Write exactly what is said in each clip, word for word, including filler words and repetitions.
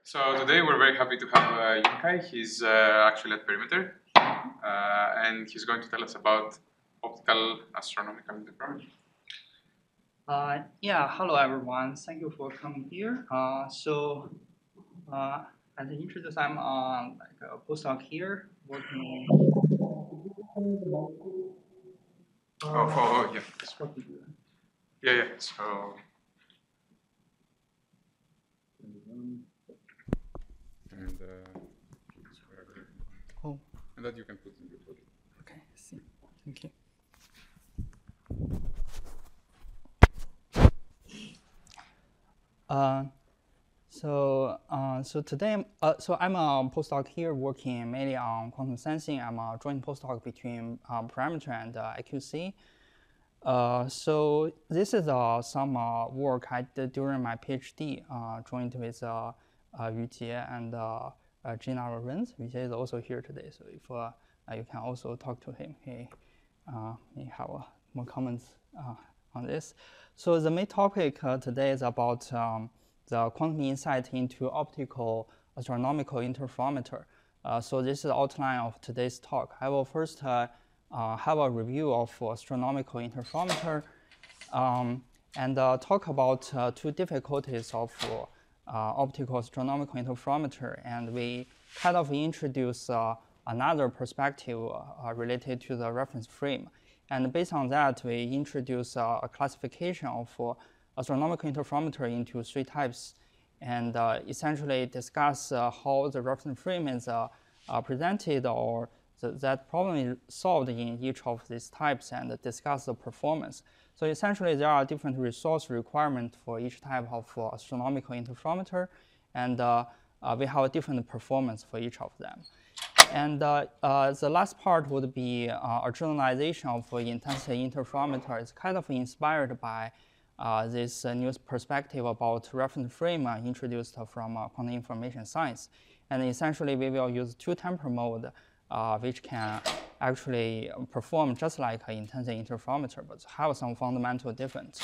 So today we're very happy to have uh, Yunkai. He's uh, actually at Perimeter, uh, and he's going to tell us about optical astronomical interferometry. Uh, yeah, hello everyone. Thank you for coming here. Uh, so, uh, as introduced, I'm uh, like a postdoc here working. Oh, oh, oh, yeah. What to do? Yeah, yeah. So. And, uh, Oh, and that you can put in your project. okay. See, thank you. Uh, so, uh, so today, I'm, uh, so I'm a postdoc here working mainly on quantum sensing. I'm a joint postdoc between um, Perimeter and uh, I Q C. Uh, so this is uh, some uh, work I did during my PhD, uh, joined with uh, uh, Yu Jie and uh, uh, Gina Lorenz. Yu Jie is also here today, so if uh, uh, you can also talk to him, he uh, may have uh, more comments uh, on this. So the main topic uh, today is about um, the quantum insight into optical astronomical interferometer. Uh, so this is the outline of today's talk. I will first uh, uh, have a review of astronomical interferometer um, and uh, talk about uh, two difficulties of uh, optical astronomical interferometer. And we kind of introduce uh, another perspective uh, related to the reference frame. And based on that, we introduce uh, a classification of uh, astronomical interferometer into three types, and uh, essentially discuss uh, how the reference frame is uh, uh, presented or the, that problem is solved in each of these types, and discuss the performance. So essentially, there are different resource requirements for each type of uh, astronomical interferometer, and uh, uh, we have a different performance for each of them. And uh, uh, the last part would be uh, a generalization of intensity interferometer. It's kind of inspired by uh, this uh, new perspective about reference frame uh, introduced from uh, quantum information science. And essentially, we will use two-temper mode, uh, which can actually perform just like an intensity interferometer, but have some fundamental difference.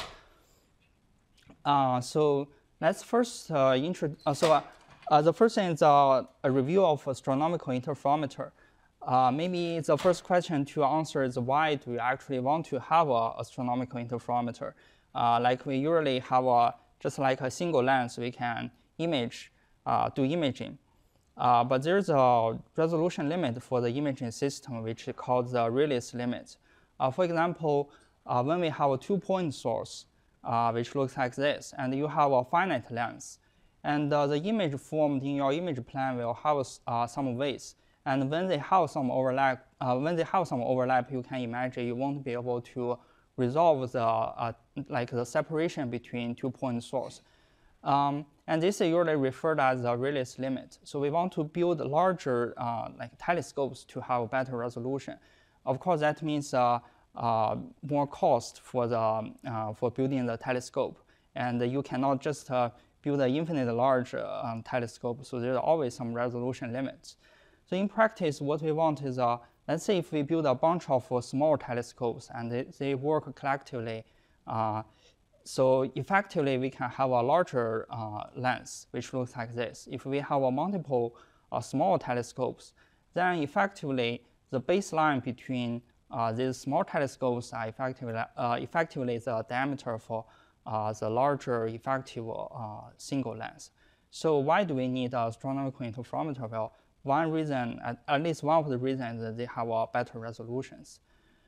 Uh, so let's first uh, introduce. Uh, so uh, the first thing is uh, a review of astronomical interferometer. Uh, maybe the first question to answer is why do we actually want to have an astronomical interferometer? Uh, like we usually have a, just like a single lens, we can image, uh, do imaging. Uh, but there's a resolution limit for the imaging system, which is called the Rayleigh limit. Uh, for example, uh, when we have a two-point source, uh, which looks like this, and you have a finite length, and uh, the image formed in your image plane will have uh, some weights. And when they have some overlap, uh, when they have some overlap, you can imagine you won't be able to resolve the uh, like the separation between two-point source. Um, and this is usually referred as the Rayleigh limit. So we want to build larger uh, like telescopes to have better resolution. Of course, that means uh, uh, more cost for the uh, for building the telescope, and you cannot just uh, build an infinite large uh, um, telescope. So there's always some resolution limits. So in practice, what we want is, uh, let's say if we build a bunch of uh, small telescopes and they, they work collectively, uh, so effectively we can have a larger uh, lens, which looks like this. If we have a multiple uh, small telescopes, then effectively the baseline between uh, these small telescopes are effectively, uh, effectively the diameter for uh, the larger effective uh, single lens. So why do we need an astronomical interferometer? Well, one reason, at, at least one of the reasons, is that they have uh, better resolutions.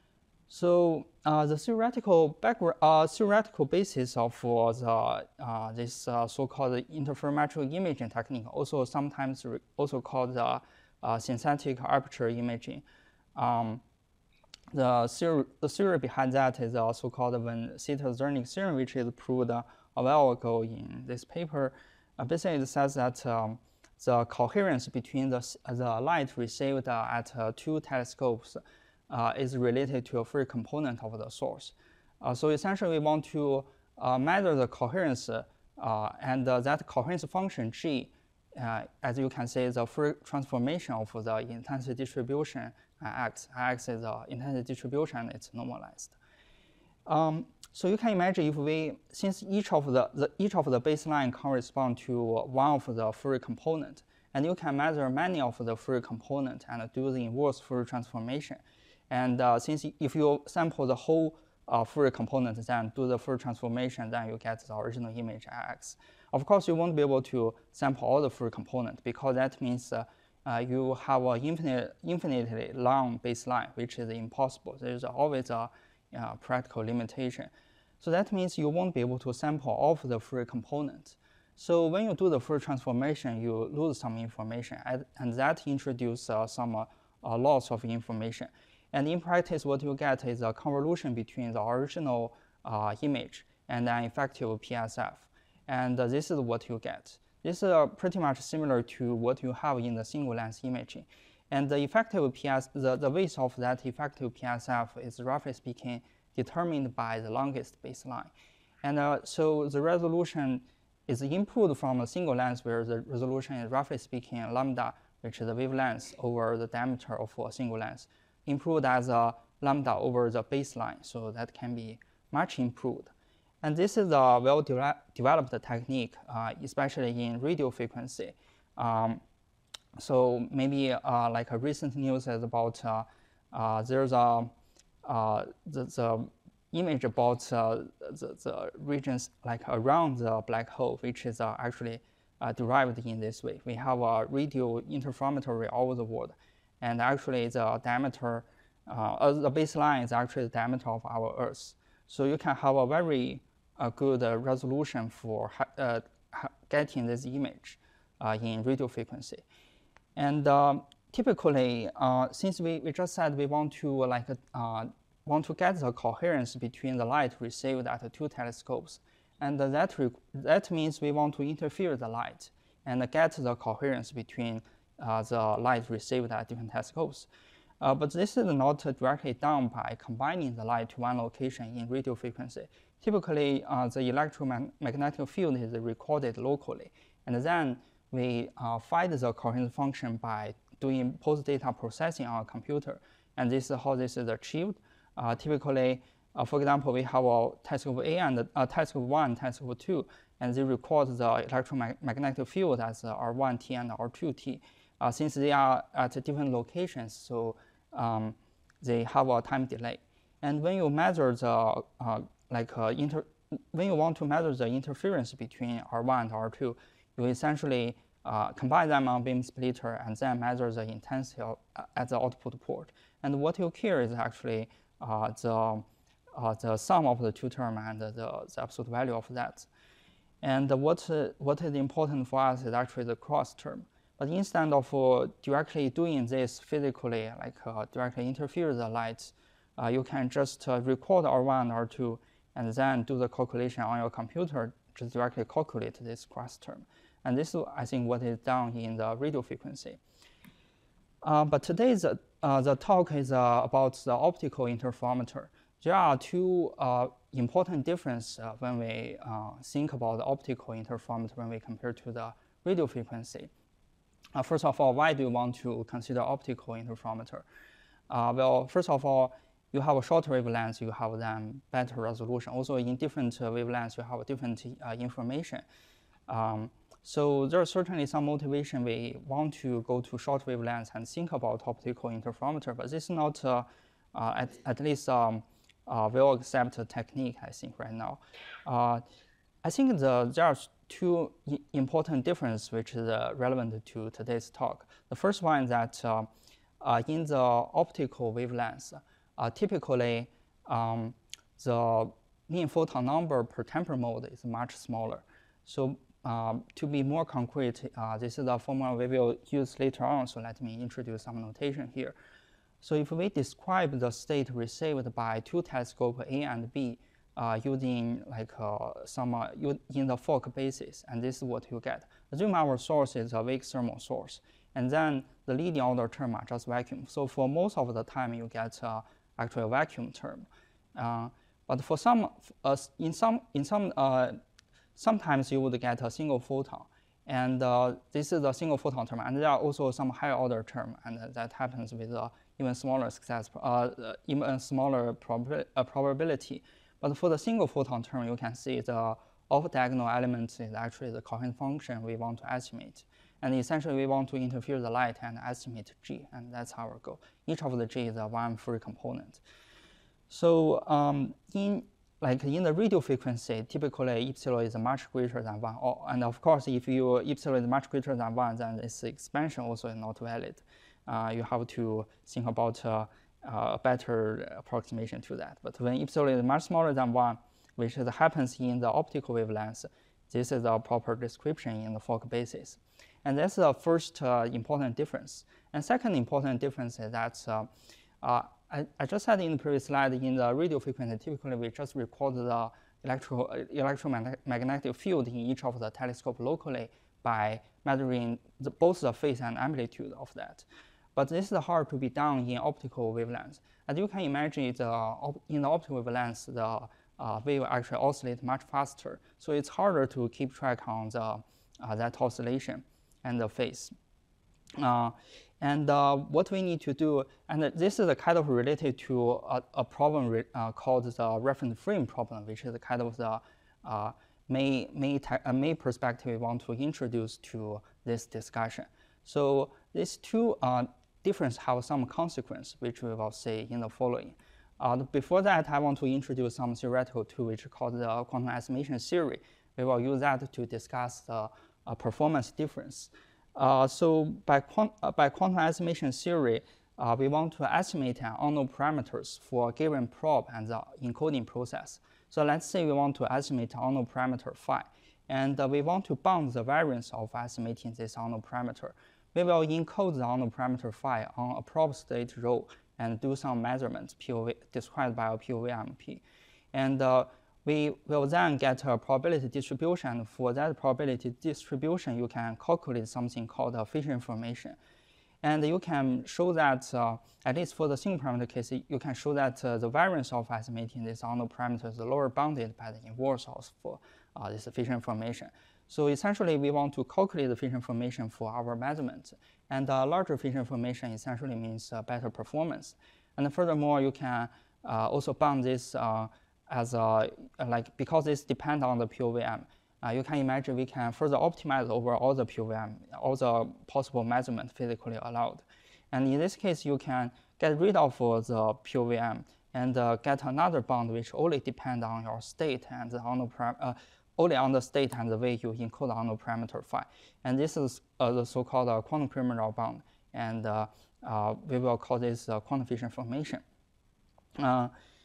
So uh, the theoretical background, uh, theoretical basis of uh, the, uh, this uh, so-called interferometric imaging technique, also sometimes also called the uh, synthetic aperture imaging. Um, the, theory, the theory behind that is the so-called von Sitter-Zernig theorem, which is proved uh, a while ago in this paper. Uh, basically, it says that um, the coherence between the, the light received uh, at uh, two telescopes Uh, is related to a free component of the source. Uh, so essentially, we want to uh, measure the coherence, uh, and uh, that coherence function G, uh, as you can see, is a free transformation of the intensity distribution uh, X. X is the intensity distribution, and it's normalized. Um, so you can imagine if we, since each of the, the each of the baseline correspond to one of the Fourier component, and you can measure many of the Fourier component and do the inverse Fourier transformation. And uh, since if you sample the whole uh, Fourier component, then do the Fourier transformation, then you get the original image X. Of course, you won't be able to sample all the Fourier component because that means uh, uh, you have an infinite, infinitely long baseline, which is impossible. There's always a uh, practical limitation. So that means you won't be able to sample all of the Fourier components. So when you do the Fourier transformation, you lose some information, and that introduces uh, some uh, uh, loss of information. And in practice, what you get is a convolution between the original uh, image and an effective P S F. And uh, this is what you get. This is uh, pretty much similar to what you have in the single lens imaging. And the effective P S, the, the width of that effective P S F is roughly speaking determined by the longest baseline. And uh, so the resolution is improved from a single lens where the resolution is roughly speaking lambda, which is the wavelength over the diameter of a single lens, improved as a lambda over the baseline, so that can be much improved. And this is a well-developed technique, uh, especially in radio frequency. Um, so maybe uh, like a recent news is about uh, uh, there's a uh, the, the image about uh, the, the regions like around the black hole, which is uh, actually uh, derived in this way. We have a radio interferometry all over the world. And actually, the diameter, uh, the baseline is actually the diameter of our Earth. So you can have a very uh, good uh, resolution for uh, getting this image uh, in radio frequency. And um, typically, uh, since we, we just said we want to like uh, want to get the coherence between the light received at two telescopes, and that that means we want to interfere the light and get the coherence between Uh, the light received at different telescopes. Uh, but this is not uh, directly done by combining the light to one location in radio frequency. Typically, uh, the electromagnetic field is recorded locally, and then we uh, find the coherence function by doing post-data processing on a computer, and this is how this is achieved. Uh, typically, uh, for example, we have a telescope A and uh, telescope one, telescope two, and they record the electromagnetic field as uh, R one T and R two T. Uh, since they are at different locations, so um, they have a time delay. And when you measure the uh, like uh, inter, when you want to measure the interference between R one and R two, you essentially uh, combine them on beam splitter and then measure the intensity of, uh, at the output port. And what you care is actually uh, the uh, the sum of the two terms and the, the absolute value of that. And what uh, what is important for us is actually the cross term. But instead of uh, directly doing this physically, like uh, directly interfere the lights, uh, you can just uh, record R one, R two, and then do the calculation on your computer, just directly calculate this cross term. And this is, I think, what is done in the radio frequency. Uh, but today's uh, the talk is uh, about the optical interferometer. There are two uh, important differences uh, when we uh, think about the optical interferometer when we compare to the radio frequency. Uh, first of all, why do you want to consider optical interferometer? Uh, well, first of all, you have a shorter wavelength, you have then better resolution. Also, in different uh, wavelengths, you have different uh, information. Um, so there's certainly some motivation we want to go to short wavelengths and think about optical interferometer, but this is not uh, uh, at, at least um, uh, well-accepted technique, I think, right now. Uh, I think the, there are two important differences which is uh, relevant to today's talk. The first one is that uh, uh, in the optical wavelengths, uh, typically um, the mean photon number per temporal mode is much smaller. So um, to be more concrete, uh, this is a formula we will use later on, so let me introduce some notation here. So if we describe the state received by two telescopes A and B, Uh, using like uh, some uh, in the Fock basis, and this is what you get. Assume our source is a weak thermal source, and then the leading order term are just vacuum. So for most of the time, you get uh, actually a vacuum term. Uh, but for some, uh, in some, in some, uh, sometimes you would get a single photon, and uh, this is a single photon term. And there are also some higher order term, and uh, that happens with uh, even smaller success, uh, even smaller prob uh, probability. But for the single photon term, you can see the off-diagonal element is actually the coherent function we want to estimate. And essentially, we want to interfere the light and estimate G, and that's our goal. Each of the G is a one-free component. So um, in like in the radio frequency, typically epsilon is much greater than one. Oh, and of course, if you epsilon is much greater than one, then this expansion also is not valid. Uh, you have to think about uh, a better approximation to that. But when epsilon is much smaller than one, which is, happens in the optical wavelength, this is a proper description in the Fock basis. And that's the first uh, important difference. And second important difference is that uh, uh, I, I just said in the previous slide, in the radio frequency, typically we just record the electro, uh, electromagnetic field in each of the telescope locally by measuring the, both the phase and amplitude of that. But this is hard to be done in optical wavelengths. As you can imagine, the op in the optical wavelengths, the uh, wave actually oscillate much faster. So it's harder to keep track on the, uh, that oscillation and the phase. Uh, and uh, what we need to do, and this is a kind of related to a, a problem re uh, called the reference frame problem, which is kind of the uh, main, main, uh, main perspective we want to introduce to this discussion. So these two uh, differences have some consequence, which we will see in the following. Uh, before that, I want to introduce some theoretical tool, which is called the quantum estimation theory. We will use that to discuss the uh, performance difference. Uh, so by, quant uh, by quantum estimation theory, uh, we want to estimate an unknown parameters for a given probe and the encoding process. So let's say we want to estimate an unknown parameter phi, and uh, we want to bound the variance of estimating this unknown parameter. We will encode the unknown parameter phi on a probe state rho and do some measurements P O V, described by a P O V M P. And uh, we will then get a probability distribution. And for that probability distribution, you can calculate something called a Fisher information. And you can show that, uh, at least for the single parameter case, you can show that uh, the variance of estimating this unknown parameter is lower bounded by the inverse of uh, this Fisher information. So essentially, we want to calculate the Fisher information for our measurements. And uh, larger Fisher information essentially means uh, better performance. And furthermore, you can uh, also bound this uh, as a, like, because this depends on the P O V M. Uh, you can imagine we can further optimize over all the P O V M, all the possible measurements physically allowed. And in this case, you can get rid of the P O V M and uh, get another bound which only depends on your state and on the uh, only on the state and the way you encode on the parameter phi. And this is uh, the so-called uh, quantum pyramidal bound. And uh, uh, we will call this uh, quantum Fisher information. Uh,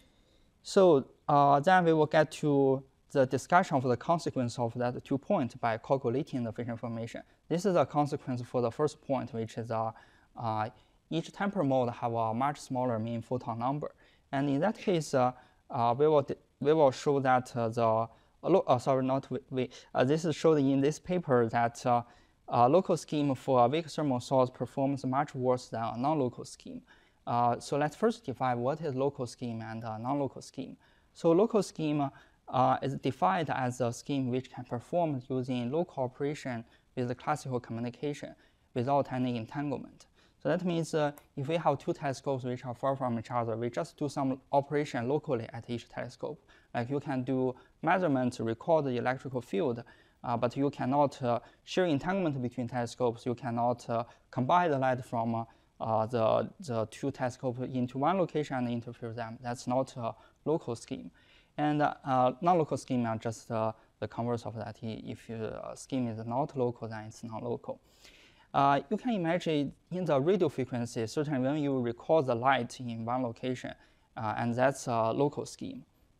so uh, then we will get to the discussion of the consequence of that two points by calculating the Fisher information. This is a consequence for the first point, which is uh, uh, each temporal mode have a much smaller mean photon number. And in that case, uh, uh, we will we will show that uh, the uh, sorry not we, we uh, this is showed in this paper that uh, a local scheme for a weak thermal source performs much worse than a non-local scheme. Uh, so let's first define what is local scheme and uh, non-local scheme. So local scheme uh, is defined as a scheme which can perform using local operation with the classical communication without any entanglement. So that means uh, if we have two telescopes which are far from each other, we just do some operation locally at each telescope. Like you can do measurements, record the electrical field, uh, but you cannot uh, share entanglement between telescopes. You cannot uh, combine the light from uh, uh, the, the two telescopes into one location and interfere them. That's not a local scheme. And uh, uh, non-local scheme are just uh, the converse of that. If your uh, scheme is not local, then it's non-local. Uh, you can imagine in the radio frequency, certainly when you record the light in one location, uh, and that's a local scheme.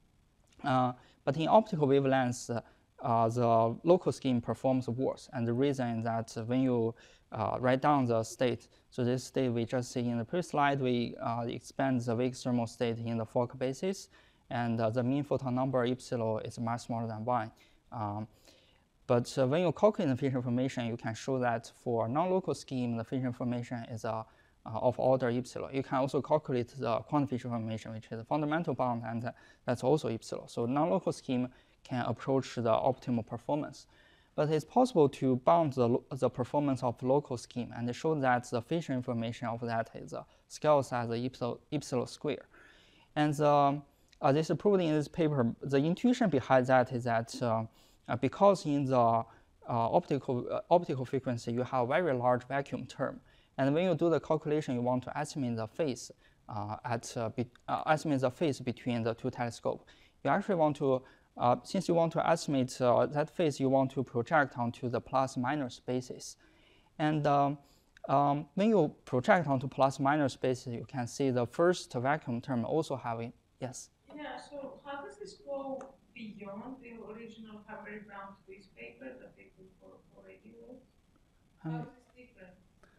Uh, but in optical wavelengths, uh, uh, the local scheme performs worse. And the reason is that when you uh, write down the state, so this state we just see in the previous slide, we uh, expand the weak thermal state in the Fock basis, and uh, the mean photon number epsilon is much smaller than one. Um, But uh, when you calculate the Fisher information, you can show that for non-local scheme, the Fisher information is uh, uh, of order epsilon. You can also calculate the quantum Fisher information, which is a fundamental bound, and uh, that's also epsilon. So non-local scheme can approach the optimal performance. But it's possible to bound the, the performance of local scheme and show that the Fisher information of that is uh, scales as epsilon, epsilon square. And the uh, this is proved in this paper. The intuition behind that is that uh, uh, because in the uh, optical uh, optical frequency you have very large vacuum term, and when you do the calculation, you want to estimate the phase uh, at uh, be, uh, estimate the phase between the two telescopes. You actually want to uh, since you want to estimate uh, that phase, you want to project onto the plus minus basis, and um, um, when you project onto plus minus basis, you can see the first vacuum term also having yes. Yeah, so how does this go beyond the original Hamburg-Brown Twist paper that they did for, for radio? How is this different?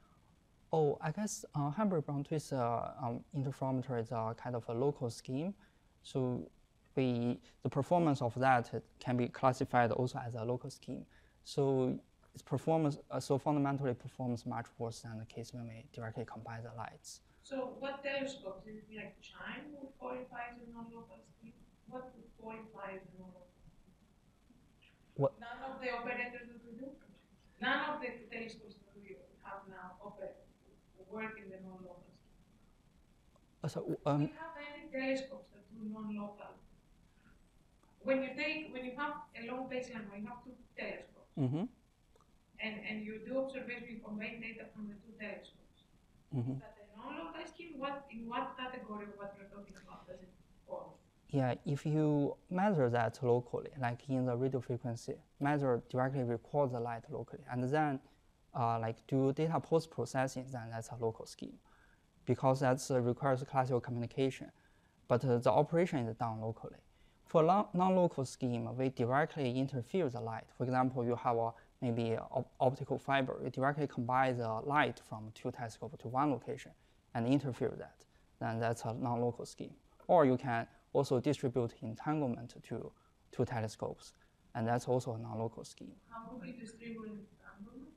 Oh, I guess uh, Hamburg-Brown Twist uh, um, interferometer is a kind of a local scheme. So we, the performance of that can be classified also as a local scheme. So its performance, uh, so fundamentally performs much worse than the case when we directly combine the lights. So what telescope? Is it like Chime would qualify as a non-local scheme? What would qualify as a non-local scheme? What? None of the operators that we do? None of the telescopes that we have now operate, work in the non-local scheme. Uh, so, um, do we have any telescopes that do non-local? When you take, when you have a long baseline, when you have two telescopes, mm-hmm. and, and you do observation, you combine data from the two telescopes, mm-hmm. is that a non-local scheme? What, in what category of what you're talking about does it fall? Yeah, if you measure that locally, like in the radio frequency, measure directly record the light locally, and then uh, like do data post-processing, then that's a local scheme, because that uh, requires classical communication, but uh, the operation is done locally. For non-local scheme, we directly interfere the light. For example, you have a maybe a op optical fiber. You directly combine the light from two telescopes to one location and interfere that. Then that's a non-local scheme. Or you can also distribute entanglement to two telescopes, and that's also a non-local scheme. How would we distribute entanglement?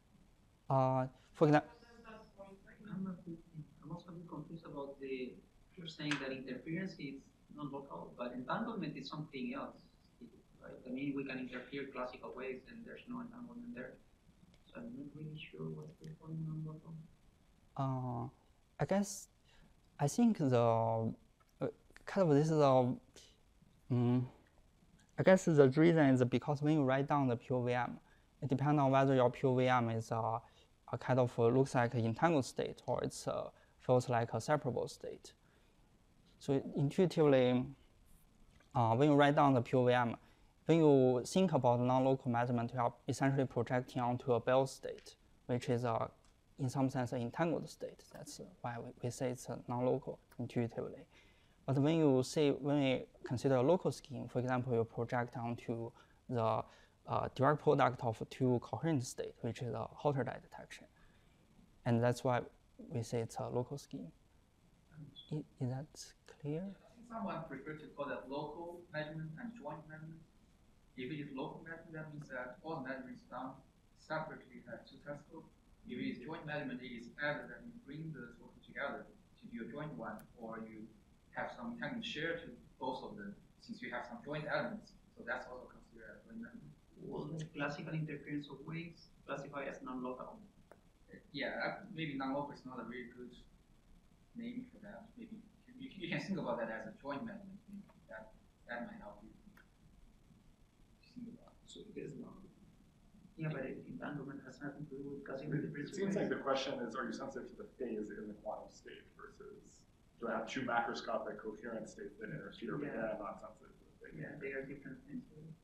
Uh, for example, I'm, I'm also a bit confused about the, you're saying that interference is non-local, but entanglement is something else, right? I mean, we can interfere classical ways and there's no entanglement there. So I'm not really sure what's the point non-local. Uh, I guess, I think the, uh, kind of this is a, um, I guess the reason is because when you write down the P O V M, it depends on whether your P O V M is a, a kind of uh, looks like an entangled state or it uh, feels like a separable state. So intuitively, uh, when you write down the P O V M, when you think about non-local measurement, you are essentially projecting onto a Bell state, which is a, in some sense, an entangled state. That's why we, we say it's a non-local intuitively. But when you say, when we consider a local scheme, for example, you project onto the uh, direct product of two coherent states, which is a Holter-Dye detection. And that's why we say it's a local scheme. Is, is that clear? I think someone preferred to call that local measurement and joint measurement. If it is local measurement, that means that all the measurements done separately at two telescopes. If it is joint measurement, it is either that you bring the telescopes together to do a joint one, or you have some kind of share to both of them, since you have some joint elements. So that's also considered as joint measurement. Will the classical interference of waves classify as non-local? Yeah, maybe non-local is not a really good name for that. Maybe you, you can think about that as a joint measurement. Maybe that that might help you think about it. So it is not. Yeah, but entanglement has nothing to do with classical It, interference. it seems like the question is, are you sensitive to the phase in the quantum state versus do I have two macroscopic coherent states that interfere, but Yeah. then I'm not sensitive to the phase? Yeah, they are different things.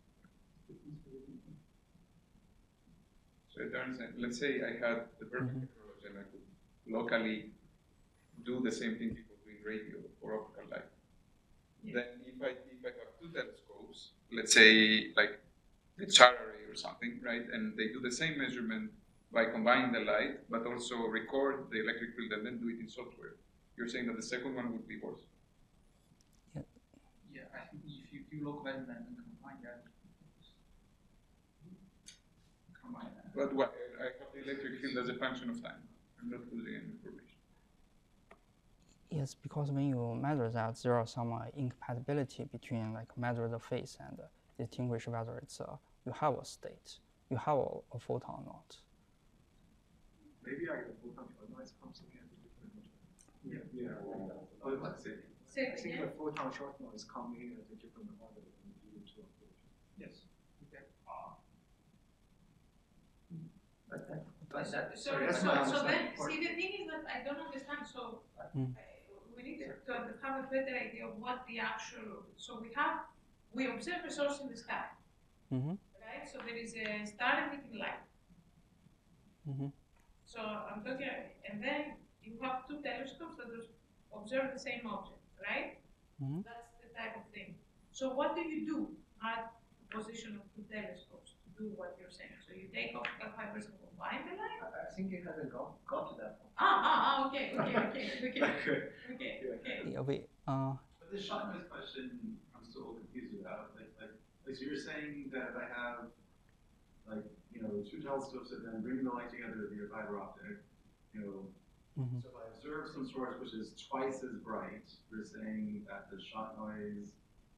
So it turns out, let's say I had the perfect Mhm. technology and I could locally do the same thing people do in radio or optical light. Yeah. Then if I if I have two telescopes, let's say like the char array or something, right, and they do the same measurement by combining the light, but also record the electric field and then do it in software. You're saying that the second one would be worse. Yeah, I think if you do local measurement and combine that, combine that. But what I have the electric field as a function of time. I'm not losing any information. Yes, because when you measure that, there are some uh, incompatibility between like measure the phase and uh, distinguish whether it's uh, you have a state, you have a, a photon or not. Maybe I get a photon to otherwise comes again. Yeah. Yeah. Oh, let's see. Say I it think again. the photon short noise come in at a different order than the U two approach. Yes. Okay. But that, but that, So, sorry, so, that's my so then, understanding. For- see, the thing is that I don't understand, so Mm. uh, we need to, to have a better idea of what the actual, so we have, we observe a source in the sky, Mm-hmm. right? So there is a star emitting light. Mm-hmm. So I'm talking, and then you have two telescopes that observe the same object, right? Mm-hmm. That's the type of thing. So what do you do at the position of two telescopes to do what you're saying? So you take optical fibers and combine the light? I, I think it hasn't got, got to that point. Ah, ah, ah, okay, okay, okay, okay, Okay. okay, okay. Yeah, we, uh, But this shot noise question, I'm still confused about. Like, like, like, so you're saying that if I have, like, you know, two telescopes that then bring the light together via fiber optic, you know, Mhm. so if I observe some source which is twice as bright, you're saying that the shot noise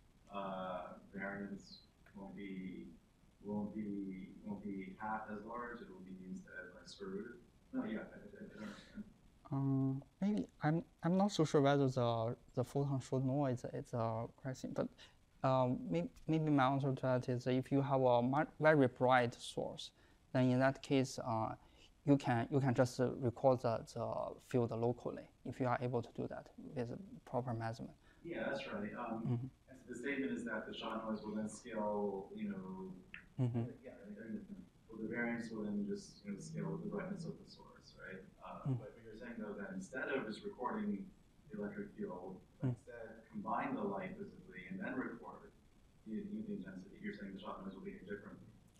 uh, variance won't be won't be won't be half as large. It will be instead like square rooted. No, yeah, I, I, I don't understand. Um, maybe I'm I'm not so sure whether the the photon short noise is a question, but um, maybe, maybe my answer to that is if you have a mu- very bright source, then in that case, uh, you can you can just uh, record the, the field locally if you are able to do that with proper measurement. Yeah, that's right. Um, Mhm. and so the statement is that the shot noise will then scale, you know, Mm-hmm. yeah, I mean, well, the variance will then just, you know, scale with the brightness of the source, right? Uh, Mm. But you're saying though that instead of just recording the electric field, Mm. instead combine the light visibly and then record the, the intensity. You're saying the shot noise will be different.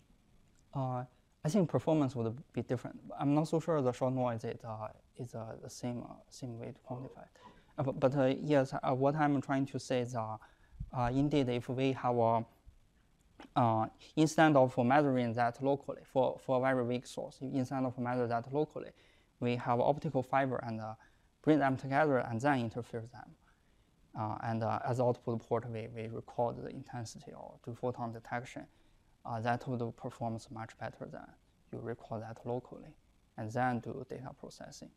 Uh, I think performance would be different. I'm not so sure the short noise is uh, is uh, the same uh, same way to quantify it. Uh, but but uh, yes, uh, what I'm trying to say is, uh, uh, indeed, if we have a uh, instead of measuring that locally for, for a very weak source, instead of measure that locally, we have optical fiber and uh, bring them together and then interfere them. Uh, and uh, as output port, we, we record the intensity or do photon detection. Uh, that would perform much better than you record that locally and then do data processing.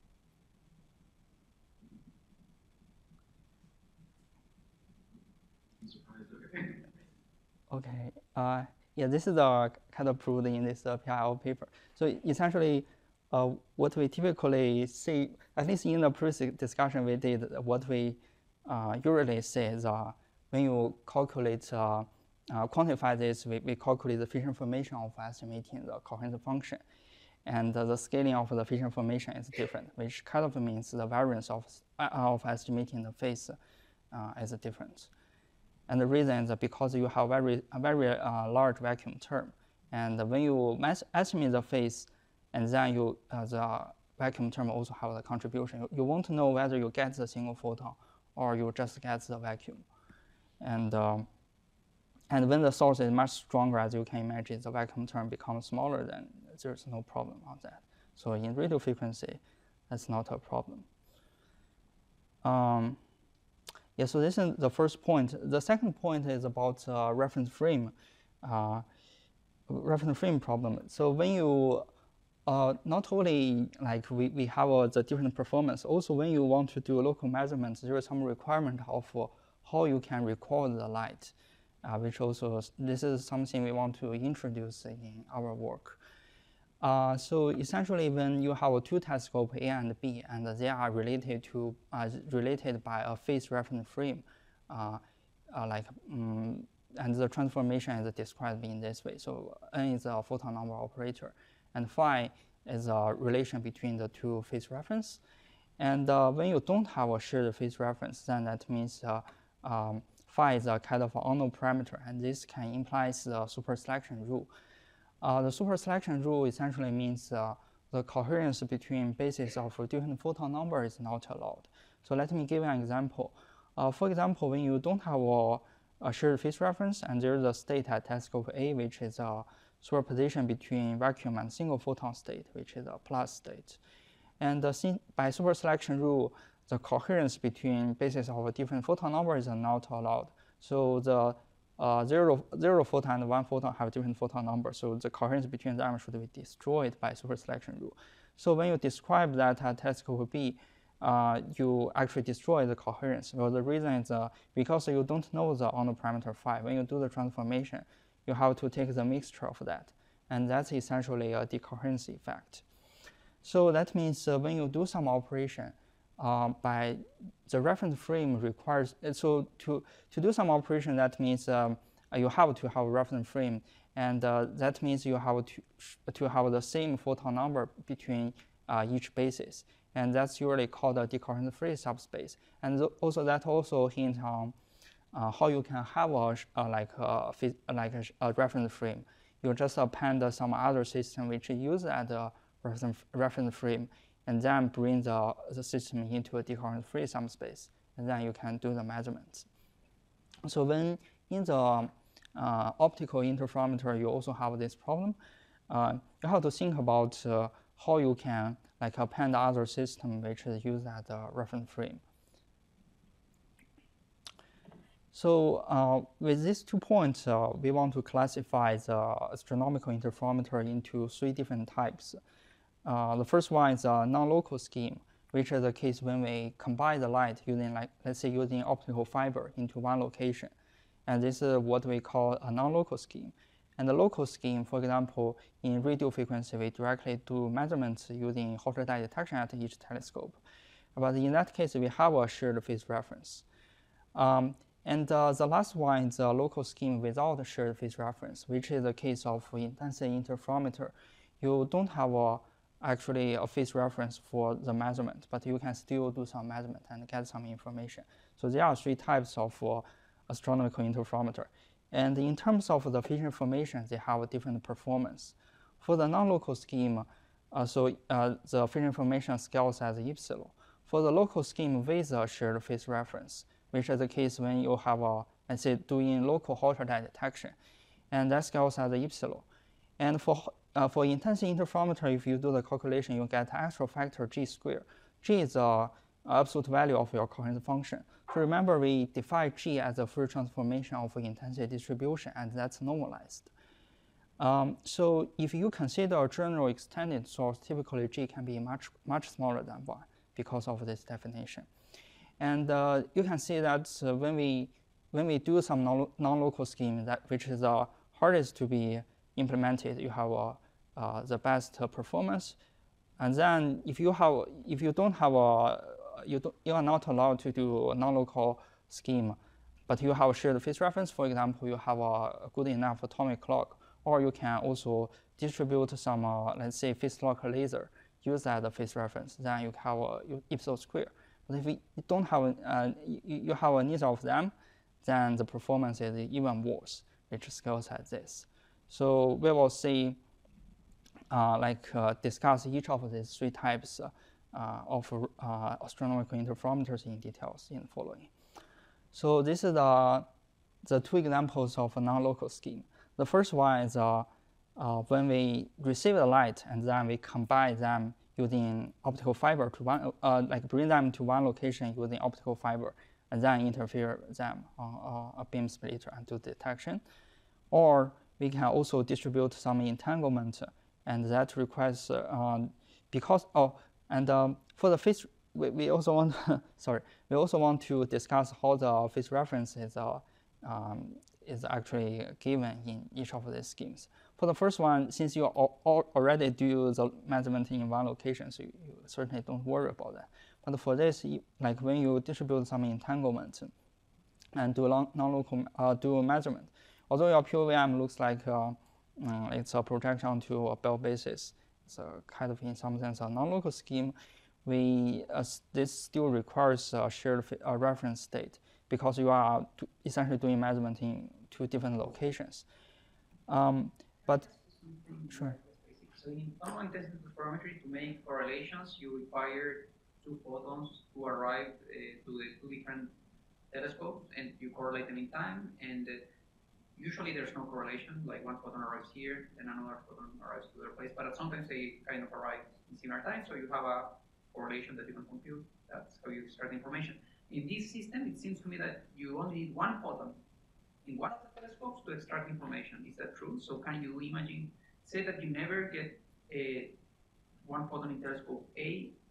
I'm surprised. Okay. Okay. Uh, yeah, this is uh, kind of proved in this uh, P I L paper. So essentially, uh, what we typically see, at least in the previous discussion we did, what we uh, usually say is uh, when you calculate, uh, uh, quantify this, we, we calculate the phase information of estimating the coherence function. And uh, the scaling of the phase information is different, which kind of means the variance of, uh, of estimating the phase uh, is different. And the reason is because you have very, a very uh, large vacuum term. And when you estimate the phase, and then you, uh, the vacuum term also have the contribution, you, you won't know whether you get the single photon or you just get the vacuum. And, um, and when the source is much stronger, as you can imagine, the vacuum term becomes smaller, then there's no problem on that. So in radio frequency, that's not a problem. Um, Yeah, so this is the first point. The second point is about uh, reference frame, uh, reference frame problem. So when you, uh, not only like we, we have uh, the different performance, also when you want to do local measurements, there is some requirement of uh, how you can record the light, uh, which also, this is something we want to introduce in our work. Uh, so essentially, when you have a two telescope A and B, and they are related to uh, related by a phase reference frame, uh, uh, like um, and the transformation is described in this way. So n is a photon number operator, and phi is a relation between the two phase reference. And uh, when you don't have a shared phase reference, then that means uh, um, phi is a kind of unknown parameter, and this can imply the super selection rule. Uh, the super selection rule essentially means uh, the coherence between bases of different photon number is not allowed. So let me give you an example. Uh, for example, when you don't have a, a shared phase reference and there is a state at telescope A, which is a superposition between vacuum and single photon state, which is a plus state. And uh, by super selection rule, the coherence between bases of different photon number is not allowed. So the Uh, zero, zero photon and one photon have different photon numbers, so the coherence between them should be destroyed by super selection rule. So when you describe that at telescope B, uh, you actually destroy the coherence. Well, the reason is uh, because you don't know the order parameter phi. When you do the transformation, you have to take the mixture of that, and that's essentially a decoherency effect. So that means uh, when you do some operation, uh, by the reference frame requires, so to, to do some operation, that means um, you have to have a reference frame, and uh, that means you have to, to have the same photon number between uh, each basis, and that's usually called a decoherence-free subspace. And th also that also hints on uh, how you can have a, uh, like a, like a, a reference frame. You just append some other system which use that uh, reference, reference frame, and then bring the, the system into a decoherence-free subspace, and then you can do the measurements. So when in the uh, optical interferometer, you also have this problem. Uh, you have to think about uh, how you can like append other system which is use that uh, reference frame. So uh, with these two points, uh, we want to classify the astronomical interferometer into three different types. Uh, the first one is a non-local scheme, which is the case when we combine the light using, like, let's say, using optical fiber into one location. And this is what we call a non-local scheme. And the local scheme, for example, in radio frequency, we directly do measurements using Hawker dye detection at each telescope. But in that case, we have a shared phase reference. Um, and uh, the last one is a local scheme without a shared phase reference, which is the case of intensity interferometer. You don't have a actually a phase reference for the measurement, but you can still do some measurement and get some information. So there are three types of uh, astronomical interferometer. And in terms of the phase information, they have a different performance. For the non-local scheme, uh, so uh, the phase information scales as epsilon. For the local scheme with a shared phase reference, which is the case when you have a, let's say, doing local Hawker dye detection, and that scales as epsilon. And for Uh, for intensity interferometer, if you do the calculation, you get extra factor g squared. G is the absolute value of your coherence function. So remember, we define g as a Fourier transformation of intensity distribution, and that's normalized. Um, so if you consider a general extended source, typically g can be much, much smaller than one because of this definition. And uh, you can see that uh, when we when we do some non-local scheme, that which is the hardest to be implemented, you have a, uh, the best uh, performance. And then if you have, if you don't have a, you don't, you are not allowed to do a non-local scheme, but you have a shared phase reference. For example, you have a good enough atomic clock, or you can also distribute some, uh, let's say, phase lock laser. Use that phase reference. Then you have a epsilon square. But if you don't have, uh, you, you have neither of them, then the performance is even worse, which scales like this. So we will see, uh, like, uh, discuss each of these three types uh, of uh, astronomical interferometers in details in the following. So this is the, the two examples of a non-local scheme. The first one is uh, uh, when we receive the light and then we combine them using optical fiber to one, uh, like bring them to one location using optical fiber and then interfere them on uh, a beam splitter and do detection. Or we can also distribute some entanglement, and that requires, uh, um, because, oh, and um, for the phase, we, we also want, sorry, we also want to discuss how the phase reference is, uh, um, is actually given in each of these schemes. For the first one, since you al al already do the measurement in one location, so you, you certainly don't worry about that. But for this, like when you distribute some entanglement and do non-local, uh, do measurement, although your P O V M looks like uh, um, it's a projection onto a Bell basis, it's a kind of, in some sense, a non-local scheme, we, uh, this still requires a shared uh, reference state because you are essentially doing measurement in two different locations. Um, but, sure. So in normal intensity interferometry, to make correlations, you require two photons to arrive uh, to the two different telescopes, and you correlate them in time, and uh, usually there's no correlation, like one photon arrives here, then another photon arrives to their place, but sometimes they kind of arrive in similar time, so you have a correlation that you can compute. That's how you start the information. In this system, it seems to me that you only need one photon in one of the telescopes to extract information. Is that true? So can you imagine, say that you never get a one photon in telescope A,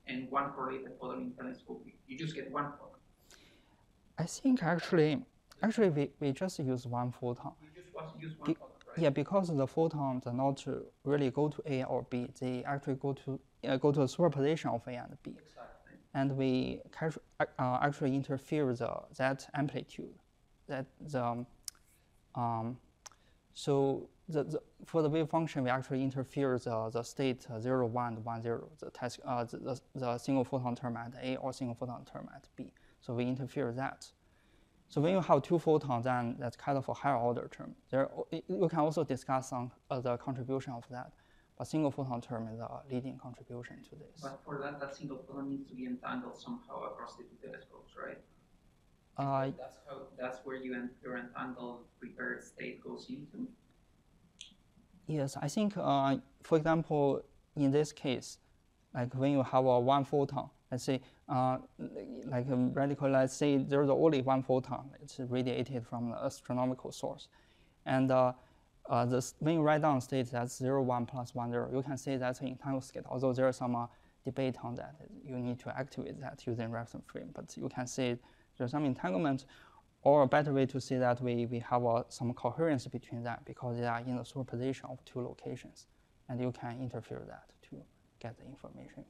and one correlated photon in telescope, you just get one photon. I think actually, actually we, we just use one photon. You just was- use one Be- photon, right? Yeah, because the photons are not uh, really go to A or B. They actually go to uh, go to a superposition of A and B. Exactly. And we casu- uh, actually interfere the that amplitude, that the um, um, so the, the for the wave function we actually interfere the the state uh, zero one and one zero, the test uh, the, the the single photon term at A or single photon term at B. So we interfere that. So when you have two photons, then that's kind of a higher order term. There you can also discuss on uh, the contribution of that. But single photon term is a leading contribution to this. But for that, that single photon needs to be entangled somehow across the two telescopes, right? Uh, That's how. That's where you en- your entangled prepared state goes into. Yes, I think, uh, for example, in this case, like when you have a one photon, let's say, uh, like a radical, let's say there's only one photon, it's radiated from the astronomical source. And uh, uh, this, when you write down state, that's zero, one plus one, zero, you can say that's an entangled state, although there's some uh, debate on that. You need to activate that using reference frame, but you can say there's some entanglement, or a better way to say that we, we have uh, some coherence between that because they are in the superposition of two locations, and you can interfere that to get the information.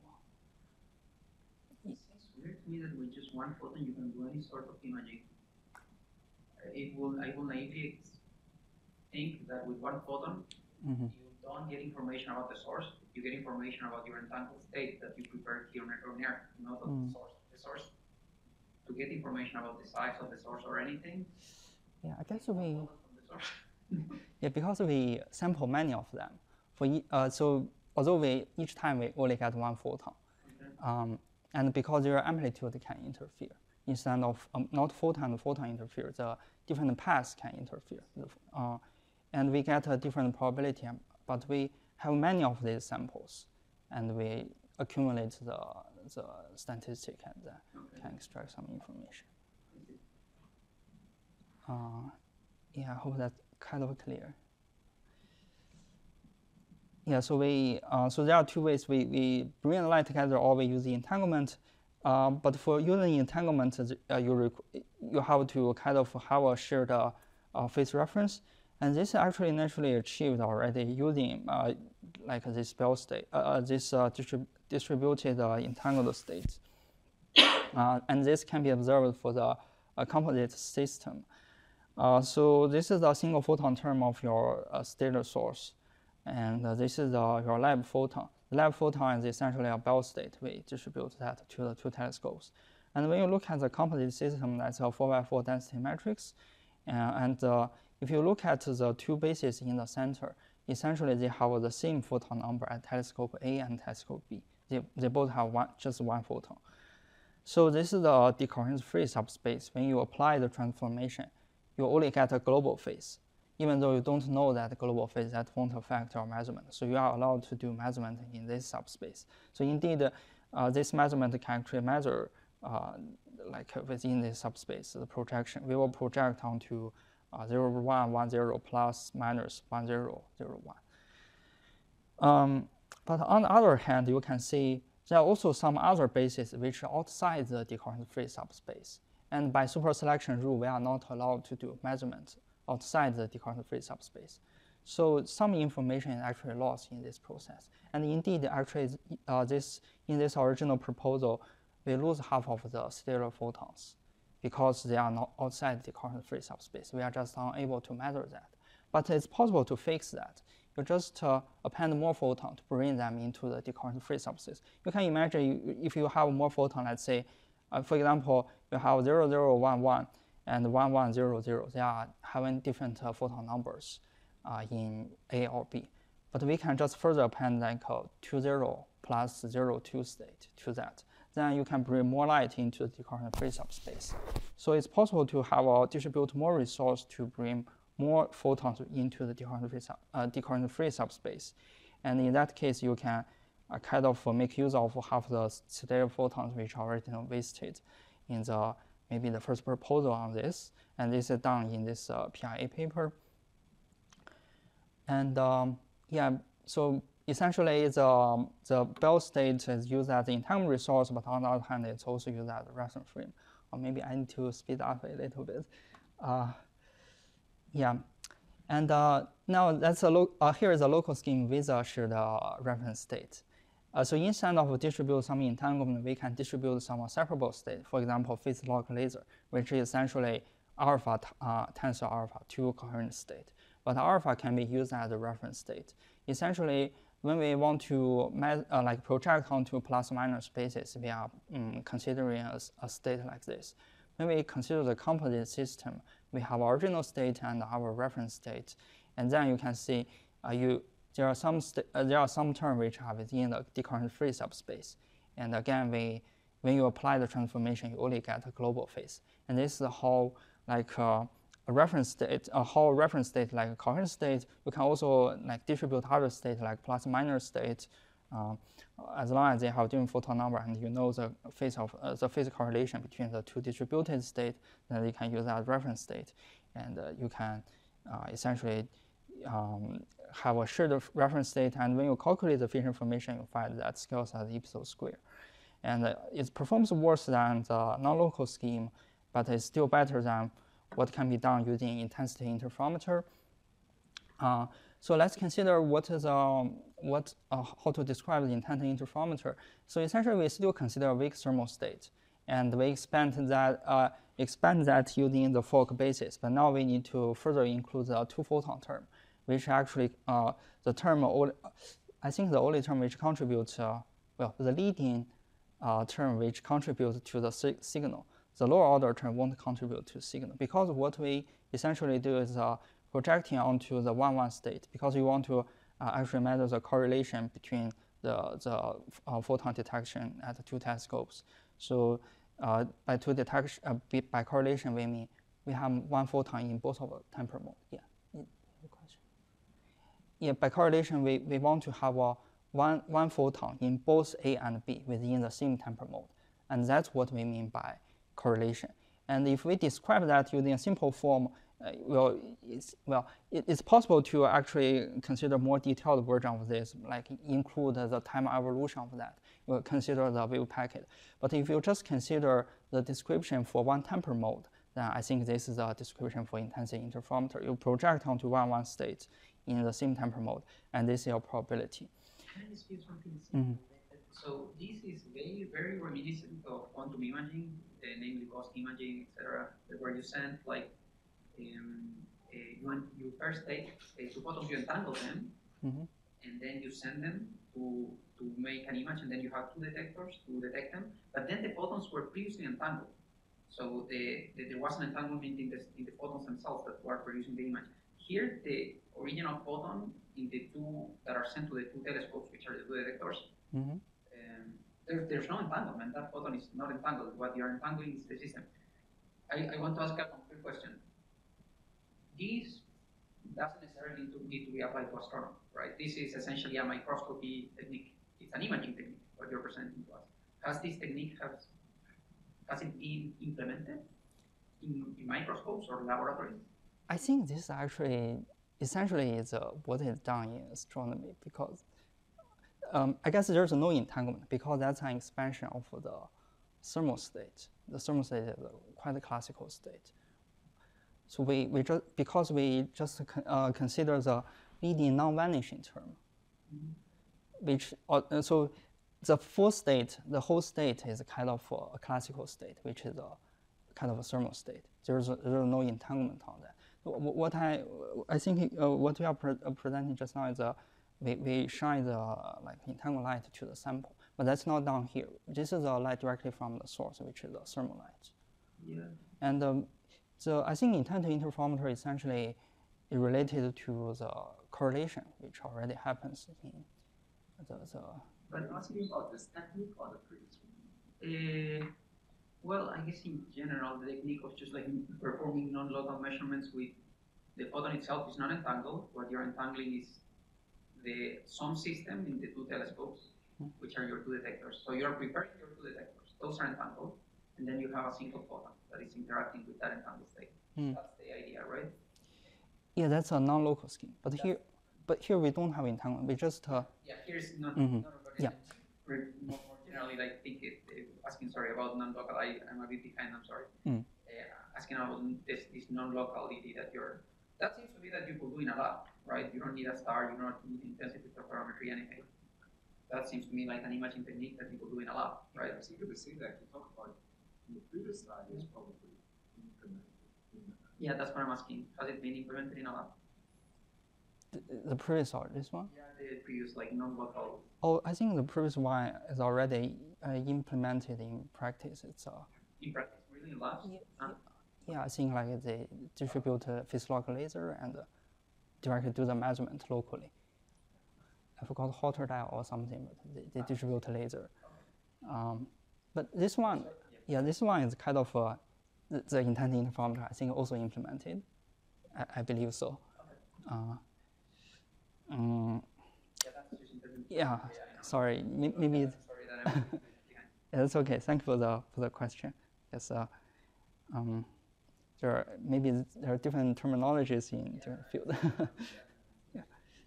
It seems weird to me that with just one photon you can do any sort of imaging. Uh, It will, I will naively think that with one photon, Mm-hmm. you don't get information about the source. You get information about your entangled state that you prepared here or near, not of Mm. the source. The source. To get information about the size of the source or anything. Yeah, I guess we, From the source. yeah, because we sample many of them. For e- uh, so although we each time we only get one photon, Okay. um, and because their amplitude can interfere instead of um, not photon and photon interfere, the different paths can interfere, uh, and we get a different probability. um, But we have many of these samples, and we accumulate the the statistic and then Okay. can extract some information. Uh, yeah, I hope that's kind of clear. Yeah, so we uh, so there are two ways we, we bring the light together, or we use the entanglement. Um, but for using entanglement, uh, you requ- you have to kind of have a shared uh, uh, phase reference, and this is actually naturally achieved already using uh, like this Bell state, uh, uh, this uh, distrib- distributed uh, entangled state, uh, and this can be observed for the uh, composite system. Uh, so this is a single photon term of your uh, stellar source. And uh, this is uh, your lab photon. The lab photon is essentially a Bell state. We distribute that to the two telescopes. And when you look at the composite system, that's a four by four density matrix. Uh, and uh, if you look at the two bases in the center, essentially they have the same photon number at telescope A and telescope B. They, they both have one, just one photon. So this is the decoherence-free subspace. When you apply the transformation, you only get a global phase. Even though you don't know that global phase, that won't affect your measurement. So you are allowed to do measurement in this subspace. So indeed, uh, this measurement can actually measure uh, like within this subspace, the projection. We will project onto uh, zero, one, one, zero, plus, minus, one, zero, zero, one. Um, but on the other hand, you can see there are also some other bases which are outside the decoherence-free subspace. And by super selection rule, we are not allowed to do measurements outside the decoherence-free subspace. So some information is actually lost in this process. And indeed, actually, uh, this in this original proposal, we lose half of the stellar photons because they are not outside the decoherence-free subspace. We are just unable to measure that. But it's possible to fix that. You just uh, append more photon to bring them into the decoherence-free subspace. You can imagine you, if you have more photon, let's say, uh, for example, you have zero, zero, one, one, and one one zero zero, they are having different uh, photon numbers uh, in A or B. But we can just further append like a two zero plus zero two state to that. Then you can bring more light into the decoherence-free subspace. So it's possible to have a distribute more resource to bring more photons into the decoherence-free sub, uh, decoherence-free subspace. And in that case, you can uh, kind of make use of half the stellar photons which are already wasted in the maybe the first proposal on this, and this is done in this uh, P I A paper. And um, yeah, so essentially, the, the Bell state is used as the entanglement resource, but on the other hand, it's also used as a reference frame. Or maybe I need to speed up a little bit. Uh, yeah, and uh, now that's a lo uh, here is a local scheme with a shared uh, reference state. Uh, so instead of distribute some entanglement, we can distribute some separable state. For example, phase lock laser, which is essentially alpha uh, tensor alpha two coherent state. But alpha can be used as a reference state. Essentially, when we want to uh, like project onto plus minus spaces, we are um, considering a, a state like this. When we consider the composite system, we have original state and our reference state, and then you can see uh, you there are some uh, there are some terms which are within the decoherent-free subspace, and again, we when you apply the transformation, you only get a global phase, and this is how like uh, a reference state, a whole reference state like a coherent state. You can also like distribute other state like plus minus state, uh, as long as they have different photon number and you know the phase of uh, the phase correlation between the two distributed state, then you can use that reference state, and uh, you can uh, essentially um, have a shared reference state. And when you calculate the phase information, you find that scales as epsilon square, and uh, it performs worse than the non-local scheme, but it's still better than what can be done using intensity interferometer. Uh, so let's consider what is um, what uh, how to describe the intensity interferometer. So essentially, we still consider a weak thermal state, and we expand that uh, expand that using the Fock basis. But now we need to further include the two photon term, which actually uh, the term I think the only term which contributes uh, well the leading uh, term which contributes to the sig signal. The lower order term won't contribute to signal, because what we essentially do is uh, projecting onto the one one state, because we want to uh, actually measure the correlation between the, the uh, photon detection at the two telescopes. So uh, by two detection, uh, by correlation, we mean we have one photon in both of the temporal mode. Yeah, you have a question? Yeah, by correlation, we, we want to have a one, one photon in both A and B within the same temporal mode. And that's what we mean by correlation. And if we describe that using a simple form, uh, well, it's, well, it, it's possible to actually consider more detailed version of this, like include the time evolution of that. You consider the wave packet. But if you just consider the description for one temporal mode, then I think this is a description for intensity interferometer. You project onto one one state in the same temporal mode, and this is your probability. Can I dispute something? Mm-hmm. So this is very, very reminiscent of quantum imaging, uh, namely ghost imaging, et cetera, where you send like um, uh, you, want, you first take uh, two photons, you entangle them, mm-hmm. and then you send them to to make an image, and then you have two detectors to detect them. But then the photons were previously entangled, so the, the, there was an entanglement in the in the photons themselves that were producing the image. Here, the original photon in the two that are sent to the two telescopes, which are the two detectors. Mm-hmm. Um, there, there's no entanglement. That photon is not entangled. What you're entangling is the system. I, I want to ask a concrete question. This doesn't necessarily need to, need to be applied to astronomy, right? This is essentially a microscopy technique. It's an imaging technique, what you're presenting to us. Has this technique, has, has it been implemented in, in microscopes or laboratories? I think this actually, essentially is uh, what is done in astronomy, because Um, I guess there's no entanglement, because that's an expansion of the thermal state. The thermal state is a quite a classical state. So we, we just, because we just con uh, consider the leading non-vanishing term, mm-hmm. which, uh, so the full state, the whole state is kind of a classical state, which is a kind of a thermal state. There's, a, there's no entanglement on that. What I, I think uh, what we are pre presenting just now is a We, we shine the uh, like entangled light to the sample, but that's not done here. This is a light directly from the source, which is a thermal light. Yeah. And um, so I think intensity interferometer essentially is related to the correlation, which already happens in the. the But asking about this technique or the previous one? Uh, well, I guess in general, the technique of just like performing non-local measurements with the photon itself is not entangled. What you're entangling is the some system in the two telescopes, mm-hmm. which are your two detectors. So you're preparing your two detectors. Those are entangled, and then you have a single photon that is interacting with that entangled state. Mm. That's the idea, right? Yeah, that's a non-local scheme. But that's here, but here we don't have entanglement. We just uh, Yeah, here's non Mhm. non-local. Yeah. More, more generally, like think it, it, asking sorry about non-local. I I'm a bit behind. I'm sorry. Mm. Uh, asking about this this non-locality that you're. That seems to be that people doing a lot, right? You don't need a star. You don't need intensity interferometry, anything. That seems to me like an imaging technique that people doing a lot, right? It's eager to see that. You talk about in the previous slide is probably implemented. Yeah, that's what I'm asking. Has it been implemented in a lab? the, the previous one, this one. Yeah, the previous like non-local. Oh, I think the previous one is already uh, implemented in practice. It's uh, In practice, really in labs? Yeah, Huh? yeah, I think like they distribute a physiological laser and uh, directly do the measurement locally. I forgot hotter dial or something, but they, they distribute a laser. Um, but this one, yeah, this one is kind of uh, the, the intended interferometer. I think also implemented. I, I believe so. Uh, um, Yeah, that's just intermittent. yeah, I know. sorry, may- maybe. It's, Sorry that I'm behind. yeah, that's okay. Thank you for the for the question. Yes, uh, um, there are, maybe there are different terminologies in different field. yeah.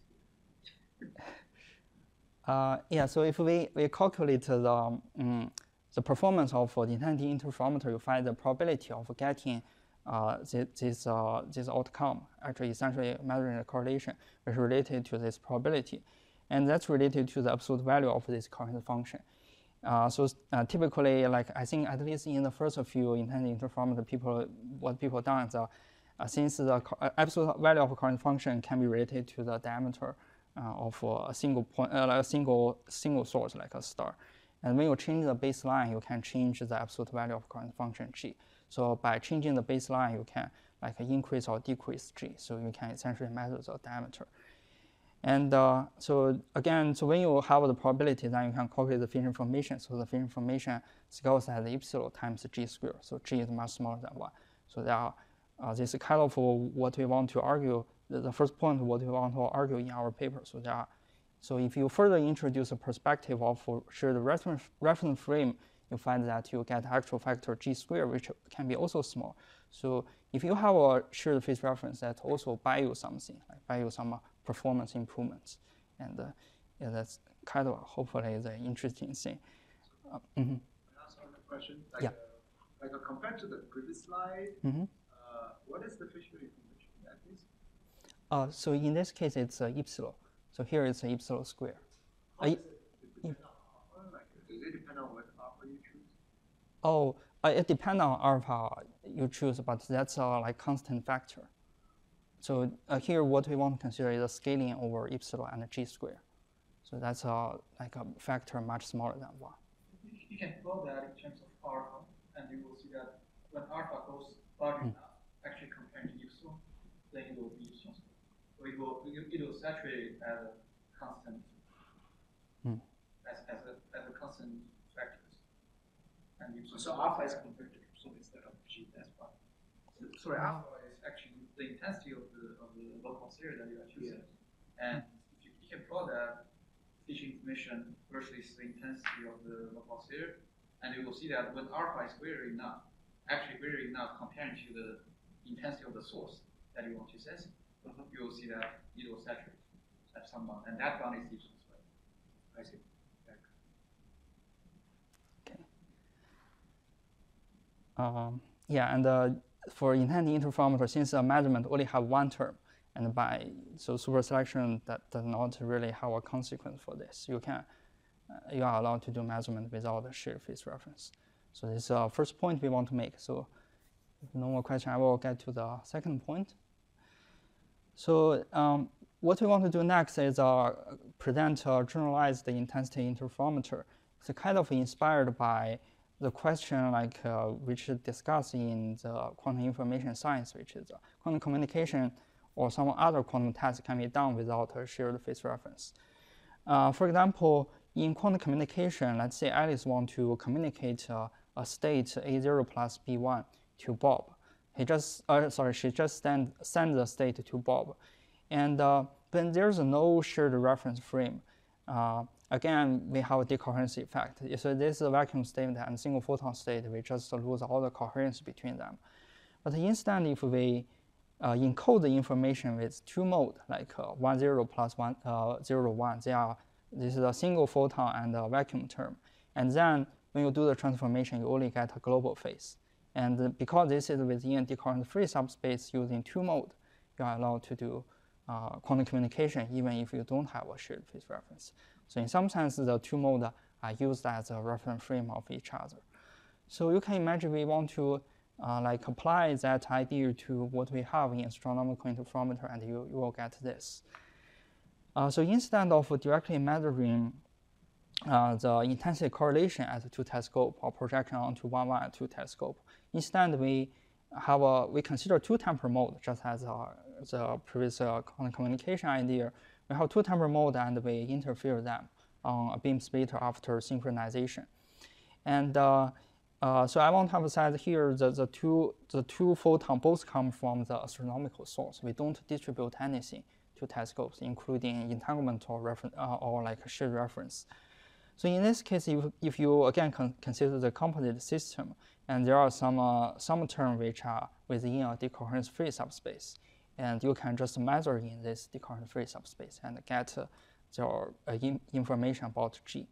Uh, yeah. So if we, we calculate the um, the performance of the intensity interferometer, you find the probability of getting uh, this this, uh, this outcome. Actually, essentially measuring the correlation is related to this probability, and that's related to the absolute value of this coherent function. Uh, so uh, typically, like I think at least in the first few intended interferometer, people what people done is uh, uh, since the co- uh, absolute value of a coherent function can be related to the diameter uh, of uh, a single point, uh, like a single single source like a star, and when you change the baseline, you can change the absolute value of coherent function g. So by changing the baseline, you can like increase or decrease g. So you can essentially measure the diameter. And uh, so again, so when you have the probability, then you can calculate the phase information. So the phase information scales as epsilon times g squared. So g is much smaller than one. So there are, uh, this is kind of what we want to argue. The, the first point what we want to argue in our paper. So there are, so if you further introduce a perspective of shared reference reference frame, you find that you get actual factor g squared, which can be also small. So if you have a shared phase reference, that also buy you something, like buy you some uh, performance improvements, and uh, yeah, that's kind of hopefully the interesting thing. Uh, mm-hmm. Can I ask another question? Like, Yeah. uh, like uh, compared to the previous slide, Mm-hmm. uh, what is the fiscal information in that case? Uh, so in this case, it's uh, epsilon. So here it's uh, epsilon square. How Uh, does it depend on alpha? Like, does it depend on what alpha you choose? Oh, uh, it depends on alpha you choose, but that's uh, like constant factor. So uh, here, what we want to consider is the scaling over epsilon and g square. So that's uh, like a factor much smaller than one. You, you can plot that in terms of alpha, and you will see that when alpha goes large Mm. enough, actually compared to epsilon, then it will be epsilon squared. So it will it, it will saturate as a constant Mm. as, as a as a constant factors. And epsilon So squared alpha is factor. compared to epsilon instead of g. That's why. So, sorry, alpha is actually the intensity of the of the local area that you are choosing. And if you, you can plot that feature information versus the intensity of the local area, and you will see that when alpha is greater enough, actually greater enough comparing to the intensity of the source that you want to sense, you will see that it will saturate at some bound, and that bound is epsilon squared. I see. Um, yeah, and uh, for intended interferometer, since the measurement only have one term, and by so super selection that does not really have a consequence for this. You can uh, you are allowed to do measurement without a shared phase reference. So this is the uh, first point we want to make. So if no more question, I will get to the second point. So um, what we want to do next is uh, present a generalized intensity interferometer. It's kind of inspired by the question like uh, which is discussed in the quantum information science, which is uh, quantum communication or some other quantum task can be done without a shared phase reference. Uh, for example, in quantum communication, let's say Alice wants to communicate uh, a state A zero plus B one to Bob. He just, uh, sorry, she just send, send the state to Bob. And uh, when there's no shared reference frame, uh, again, we have a decoherency effect. So this is a vacuum state and single photon state, we just lose all the coherence between them. But instead, if we uh, encode the information with two mode, like uh, one zero plus one uh, zero one. They are this is a single photon and a vacuum term. And then when you do the transformation, you only get a global phase. And uh, because this is within a decoherence-free subspace using two mode, you are allowed to do uh, quantum communication even if you don't have a shared phase reference. So in some sense, the two mode are used as a reference frame of each other. So you can imagine we want to uh, like apply that idea to what we have in astronomical interferometer, and you, you will get this. Uh, so instead of directly measuring uh, the intensity correlation at the two telescope or projection onto one one at two telescope, instead we have a we consider two temporal mode, just as uh, the previous uh, quantum communication idea. We have two temporal mode and we interfere them on a beam splitter after synchronization. And uh, uh, so I want to emphasize here that the two the two photons both come from the astronomical source. We don't distribute anything to telescopes, including entanglement or refer uh, or like a shared reference. So in this case, if, if you again con consider the composite system, and there are some uh, some terms which are within a decoherence-free subspace, and you can just measure in this decoherence-free subspace and get uh, their uh, in information about G.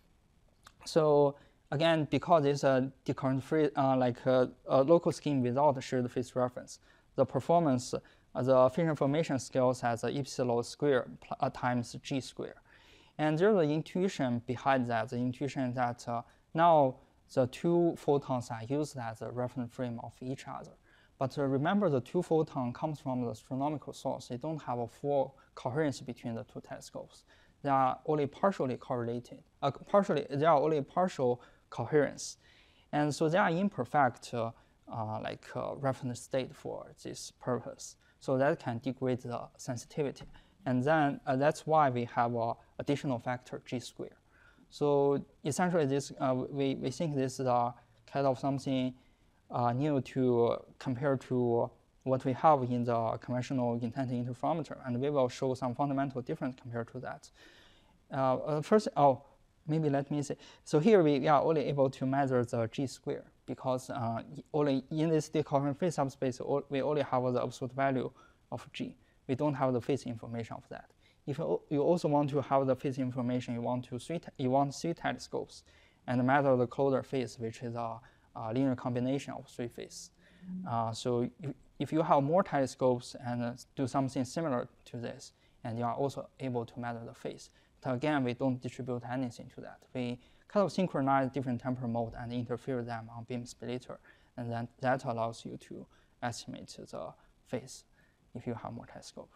So again, because it's a decoherence-free, uh, like a, a local scheme without a shared phase reference, the performance, uh, the phase information scales as epsilon square uh, times G square. And there's the intuition behind that. The intuition that uh, now the two photons are used as a reference frame of each other. But uh, remember, the two photons comes from the astronomical source. They don't have a full coherence between the two telescopes. They are only partially correlated. Uh, partially, they are only partial coherence, and so they are imperfect, uh, uh, like uh, reference state for this purpose. So that can degrade the sensitivity. And then uh, that's why we have an additional factor G square. So essentially, this uh, we, we think this is uh, kind of something uh, new to compare to what we have in the conventional intensity interferometer, and we will show some fundamental difference compared to that. Uh, uh, first, oh, maybe let me say. So here we are only able to measure the G square because uh, only in this decoherence-free subspace we only have the absolute value of G. We don't have the phase information of that. If you also want to have the phase information, you want to three you want three telescopes and measure the closer phase, which is a, a linear combination of three phases. Mm-hmm. uh, so if, if you have more telescopes and uh, do something similar to this, and you are also able to measure the phase. But again, we don't distribute anything to that. We kind of synchronize different temporal modes and interfere them on beam splitter, and then that allows you to estimate the phase if you have more telescope.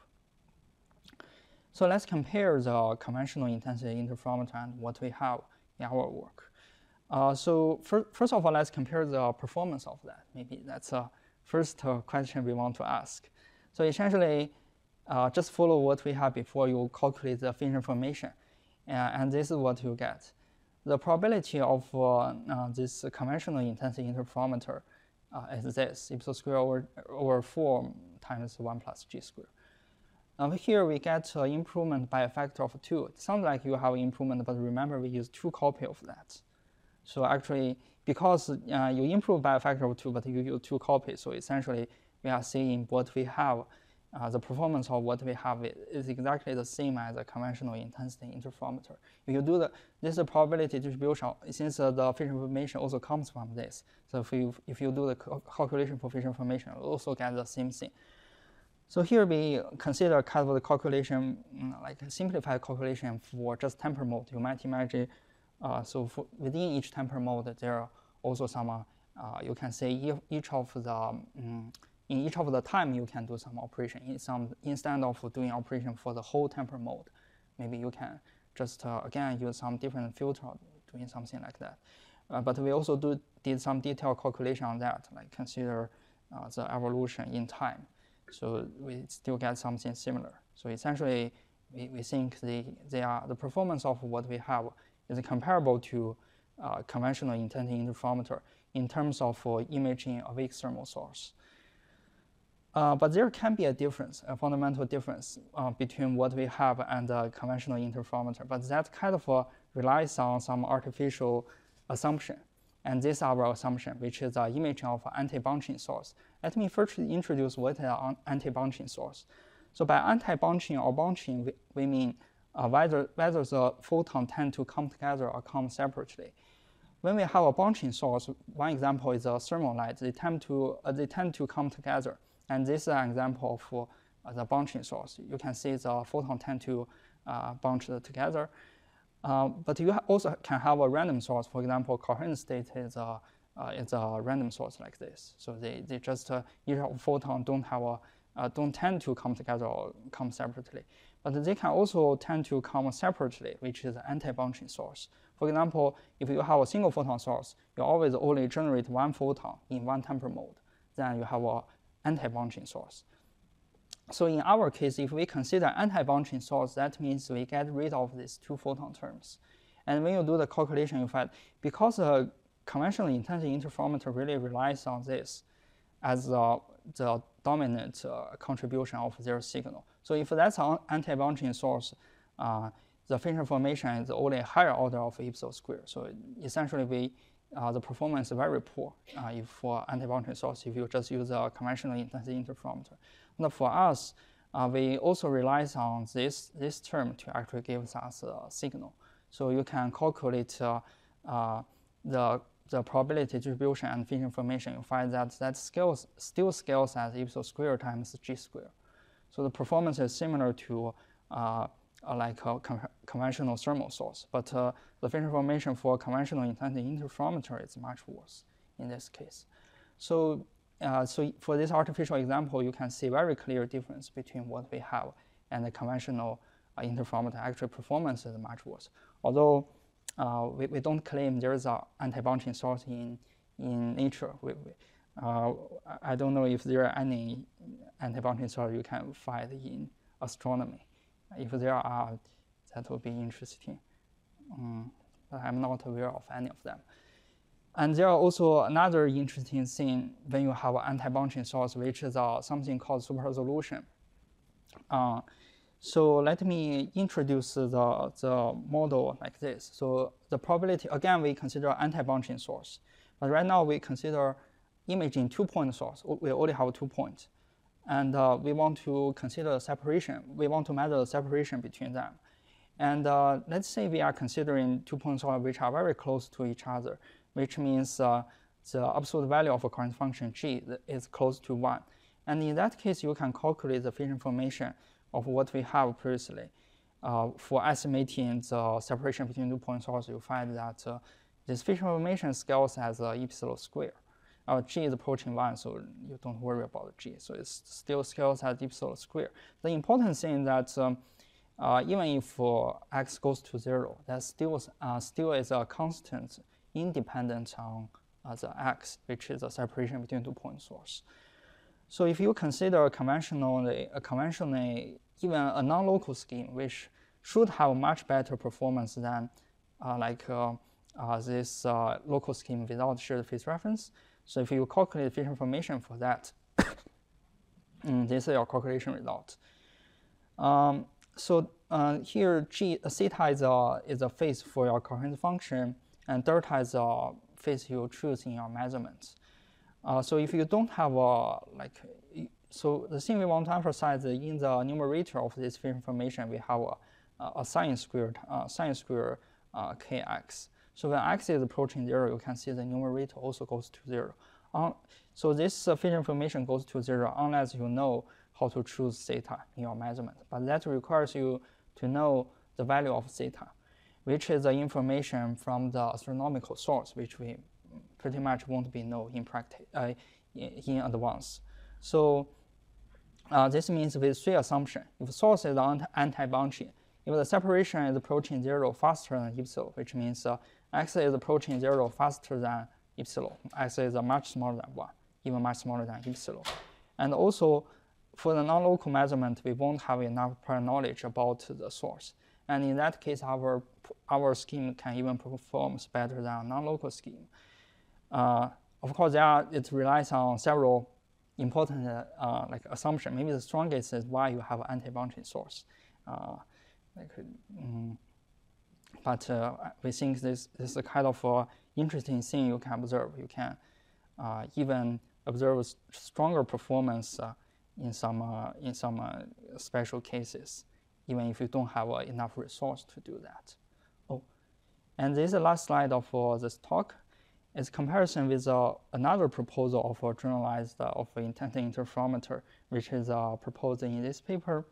So let's compare the conventional intensity interferometer and what we have in our work. Uh, so for, first of all, let's compare the performance of that. Maybe that's the first uh, question we want to ask. So essentially, uh, just follow what we have before you calculate the phase information, uh, and this is what you get. The probability of uh, uh, this conventional intensity interferometer uh, is this, epsilon square over, over four times one plus G square. Now here we get uh, improvement by a factor of two. It sounds like you have improvement, but remember we use two copies of that. So actually, because uh, you improve by a factor of two, but you use two copies, so essentially we are seeing what we have, uh, the performance of what we have is exactly the same as a conventional intensity interferometer. If you do the, this is a probability distribution, since uh, the phase information also comes from this. So if you, if you do the calculation for phase information, you also get the same thing. So here we consider kind of the calculation, like a simplified calculation for just temporal mode. You might imagine, uh, so for within each temporal mode, there are also some, uh, uh, you can say if each of the, um, in each of the time you can do some operation. In some, instead of doing operation for the whole temporal mode, maybe you can just, uh, again, use some different filter doing something like that. Uh, but we also do, did some detailed calculation on that, like consider uh, the evolution in time. So we still get something similar. So essentially, we, we think the, they are, the performance of what we have is comparable to uh, conventional intensity interferometer in terms of uh, imaging of external source. Uh, but there can be a difference, a fundamental difference uh, between what we have and the conventional interferometer. But that kind of uh, relies on some artificial assumption. And this is our assumption, which is the imaging of an anti-bunching source. Let me first introduce what is an anti-bunching source. So by anti-bunching or bunching, we, we mean uh, whether, whether the photons tend to come together or come separately. When we have a bunching source, one example is a thermal light. They tend to, uh, they tend to come together. And this is an example of uh, the bunching source. You can see the photons tend to uh, bunch together. Uh, but you ha also can have a random source. For example, coherent state is a, uh, is a random source like this. So they, they just, uh, each photon don't have a, uh, don't tend to come together or come separately. But they can also tend to come separately, which is an anti-bunching source. For example, if you have a single photon source, you always only generate one photon in one temporal mode. Then you have an anti-bunching source. So in our case, if we consider anti-bunching source, that means we get rid of these two photon terms. And when you do the calculation, you find because the conventional intensity interferometer really relies on this as uh, the dominant uh, contribution of their signal. So if that's an anti-bunching source, uh, the phase information is only a higher order of epsilon square. So essentially, we uh, the performance is very poor uh, if for anti-bunching source if you just use a conventional intensity interferometer. But for us, uh, we also rely on this this term to actually give us a signal. So you can calculate uh, uh, the the probability distribution and phase information. You find that that scales still scales as epsilon square times g square. So the performance is similar to uh, uh, like a con conventional thermal source, but uh, the phase information for conventional intensity interferometer is much worse in this case. So, uh, so for this artificial example, you can see very clear difference between what we have and the conventional uh, interferometer. Actual performance is much worse. Although uh, we, we don't claim there is an anti-bunching source in in nature. We, we, uh, I don't know if there are any anti-bunching source you can find in astronomy. If there are, that would be interesting. Um, but I'm not aware of any of them. And there are also another interesting thing when you have an anti-bunching source, which is uh, something called super resolution. Uh, so let me introduce the, the model like this. So the probability, again, we consider anti-bunching source. But right now we consider imaging two-point source. We only have two points. And uh, we want to consider the separation. We want to measure the separation between them. And uh, let's say we are considering two point sources which are very close to each other, which means uh, the absolute value of a coherence function g is close to one. And in that case, you can calculate the phase information of what we have previously. Uh, for estimating the separation between two point sources, you find that uh, this phase information scales as uh, epsilon square. Uh, g is approaching one, so you don't worry about g. So it still scales as epsilon square. The important thing is that um, uh, even if uh, x goes to zero, that still uh, still is a constant independent on uh, the x, which is the separation between two point source. So if you consider conventionally, a conventionally even a non-local scheme, which should have much better performance than uh, like uh, uh, this uh, local scheme without shared phase reference. So if you calculate phase information for that, mm, this is your calculation result. Um, so uh, here, G, uh, theta is a, is a phase for your coherence function, and delta is a phase you choose in your measurements. Uh, so if you don't have a, like, so the thing we want to emphasize is in the numerator of this phase information, we have a, a sine squared, uh, sine squared uh, kx. So when x is approaching zero, you can see the numerator also goes to zero. Um, so this uh, phase information goes to zero unless you know how to choose theta in your measurement. But that requires you to know the value of theta, which is the information from the astronomical source, which we pretty much won't be know in practice uh, in advance. So uh, this means with three assumptions. If source is anti-bunching, if the separation is approaching zero faster than epsilon, which means uh, x is approaching zero faster than epsilon, x is uh, much smaller than one, even much smaller than epsilon. And also, for the non-local measurement, we won't have enough prior knowledge about the source. And in that case, our, our scheme can even perform better than a non-local scheme. Uh, of course, there are, it relies on several important uh, like assumptions. Maybe the strongest is why you have an anti-bunching source. Uh, like, mm, but uh, we think this, this is a kind of uh, interesting thing you can observe. You can uh, even observe stronger performance uh, in some uh, in some uh, special cases, even if you don't have uh, enough resource to do that. Oh, and this is the last slide of uh, this talk. It's comparison with uh, another proposal of a generalized uh, of intensity interferometer, which is uh, proposed in this paper.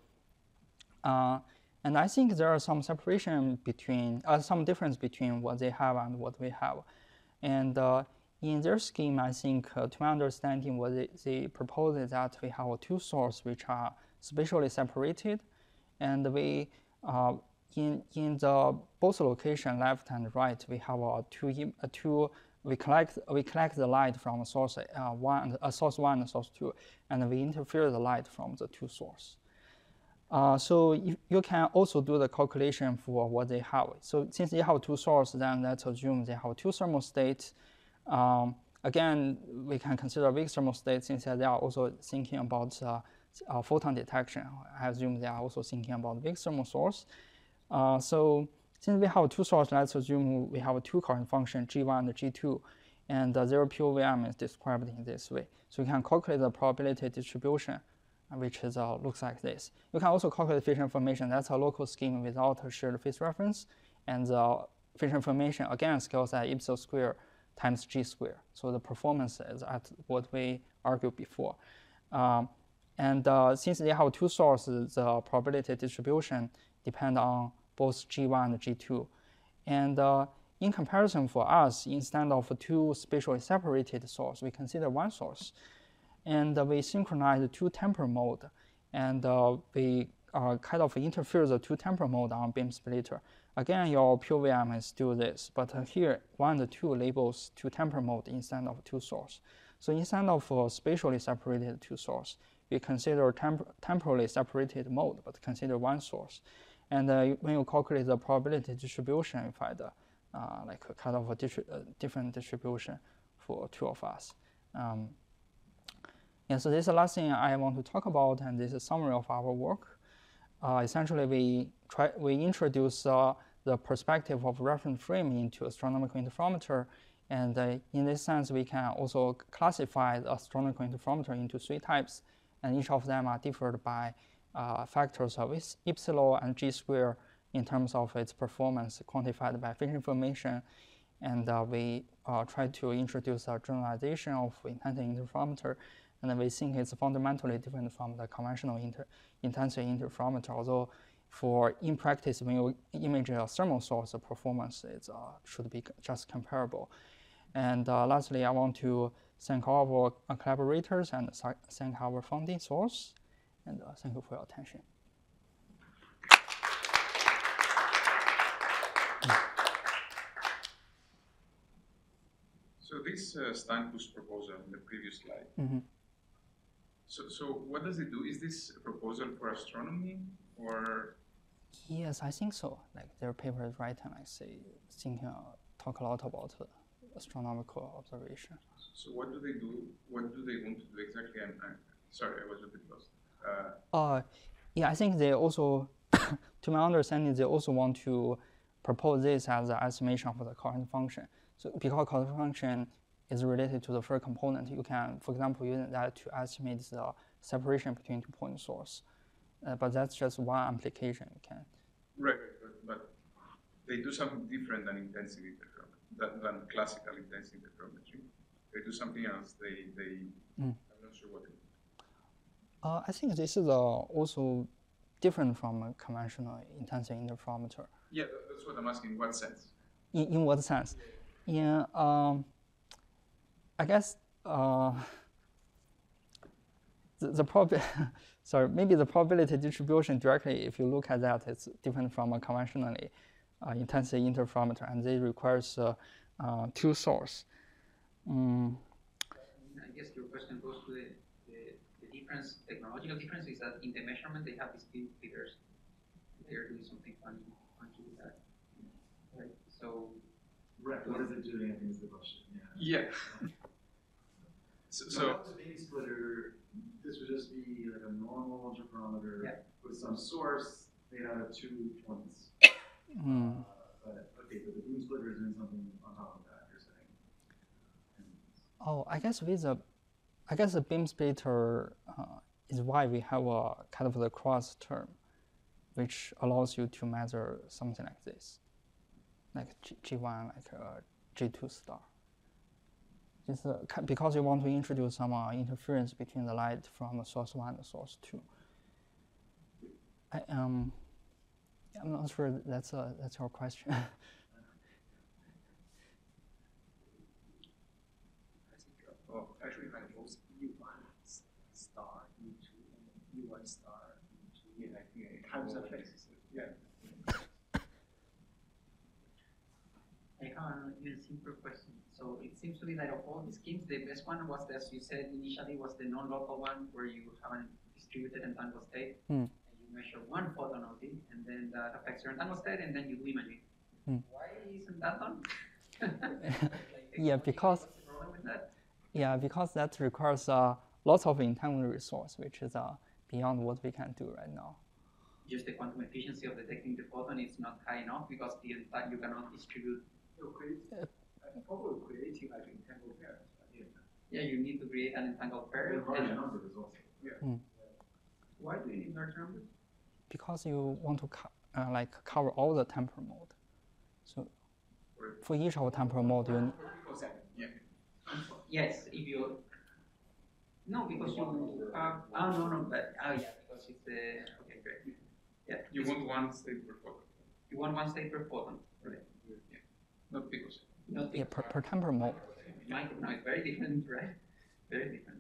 Uh, and I think there are some separation between, uh, some difference between what they have and what we have. And uh, in their scheme, I think, uh, to my understanding, what they, they propose is that we have two sources which are spatially separated, and we uh, in in the both location, left and right, we have uh, two uh, two. We collect we collect the light from source uh, one, uh, source one and source two, and we interfere the light from the two source. Uh, so you, you can also do the calculation for what they have. So since they have two sources, then let's assume they have two thermostates. Um, again, we can consider weak thermostat since they are also thinking about uh, uh, photon detection. I assume they are also thinking about weak thermal source. Uh, so since we have two sources, let's assume we have two current function, G one and G two, and uh, their P O V M is described in this way. So you can calculate the probability distribution, which is uh, looks like this. You can also calculate phase information. That's a local scheme without a shared phase reference, and the phase information again scales at ipsil square times G square. So the performance is at what we argued before. Um, and uh, since they have two sources, the probability distribution depend on both G one and G two. And uh, in comparison for us, instead of two spatially separated sources, we consider one source. And uh, we synchronize the two temporal mode. And uh, we uh, kind of interfere the two temporal mode on beam splitter. Again, your P O V M is still this, but uh, here one and two labels two temporal mode instead of two source. So instead of uh, spatially separated two source, we consider temp temporally separated mode, but consider one source. And uh, when you calculate the probability distribution, you find uh, uh, like a kind of a distri uh, different distribution for two of us. Um, yeah, so this is the last thing I want to talk about, and this is a summary of our work. Uh, essentially, we try we introduce uh, the perspective of reference frame into astronomical interferometer, and uh, in this sense, we can also classify the astronomical interferometer into three types, and each of them are differed by uh, factors of epsilon and G square in terms of its performance quantified by phase information, and uh, we uh, try to introduce a generalization of intensity interferometer. And we think it's fundamentally different from the conventional inter intensity interferometer, although for in practice, when you image a thermal source, the performance is, uh, should be just comparable. And uh, lastly, I want to thank all of our uh, collaborators and thank our funding source. And uh, thank you for your attention. So this uh, Steinfuss proposal in the previous slide, Mm-hmm. So, so what does it do? Is this a proposal for astronomy, or? Yes, I think so. Like their paper is right, and I say thinking uh, talk a lot about uh, astronomical observation. So what do they do? What do they want to do exactly? I'm, I'm sorry, I was a bit lost. Uh, uh, yeah, I think they also, to my understanding, they also want to propose this as an estimation of the current function. So because current function is related to the first component, you can, for example, use that to estimate the separation between two point source. Uh, but that's just one application. You can. Right, but, but they do something different than intensity interferometry, than, than classical intensity interferometry. They do something else. They, they. Mm. I'm not sure what. They do. Uh, I think this is uh, also different from a conventional intensity interferometer. Yeah, that's what I'm asking. In what sense? In in what sense? In um. I guess uh, the, the prob sorry, maybe the probability distribution directly, if you look at that, it's different from a conventionally uh, intensity interferometer, and they requires uh, uh, two source. Mm. I guess your question goes to the, the, the difference, technological difference is that in the measurement they have these big figures. They're doing something funny, funky with that. Right. So. Right. What does it do? I think is the question. Yeah. yeah. So, so, so the beam splitter, this would just be like a normal interferometer yeah. with some source made out of two points. Mm. Uh, But, okay, but the beam splitter is doing something on top of that, you're saying. And Oh, I guess with a, I guess the beam splitter uh, is why we have a kind of the cross term, which allows you to measure something like this, like G, G1, like a G two star. It's uh, ca- because you want to introduce some uh, interference between the light from source one and source two. I, um, I'm not sure that's a, that's your question. I think, uh, Oh, actually, like both E one s- star, E two, and E one star, E two. Yeah, I think I Times know of what it. this is. Yeah. I have an even simpler question. So it seems to be that of all the schemes, the best one was, as you said initially, was the non-local one where you have a distributed entangled state. Hmm. And you measure one photon only, and then that affects your entangled state, and then you do imaging. Hmm. Why isn't that done? Yeah, because- What's the problem with that? Yeah, because that requires uh, lots of entanglement resource, which is uh, beyond what we can do right now. Just the quantum efficiency of detecting the photon is not high enough because the entire you cannot distribute. So create, uh, probably creating like entangled pairs. Right? Yeah, you need to create an entangled pair. and large and- numbers also. Why do you need large numbers? Because you want to co- uh, like cover all the temporal mode. So for each of temporal mode, you n- Yeah. Yes, if you. No, because you. Uh, oh no no, but oh yeah, because it's the okay great. Yeah, You it's- want one state per photon, you want one state per photon, right? not picosecond. Not yeah, per, per temporal mode. micro. No, it's very different, right? Very different.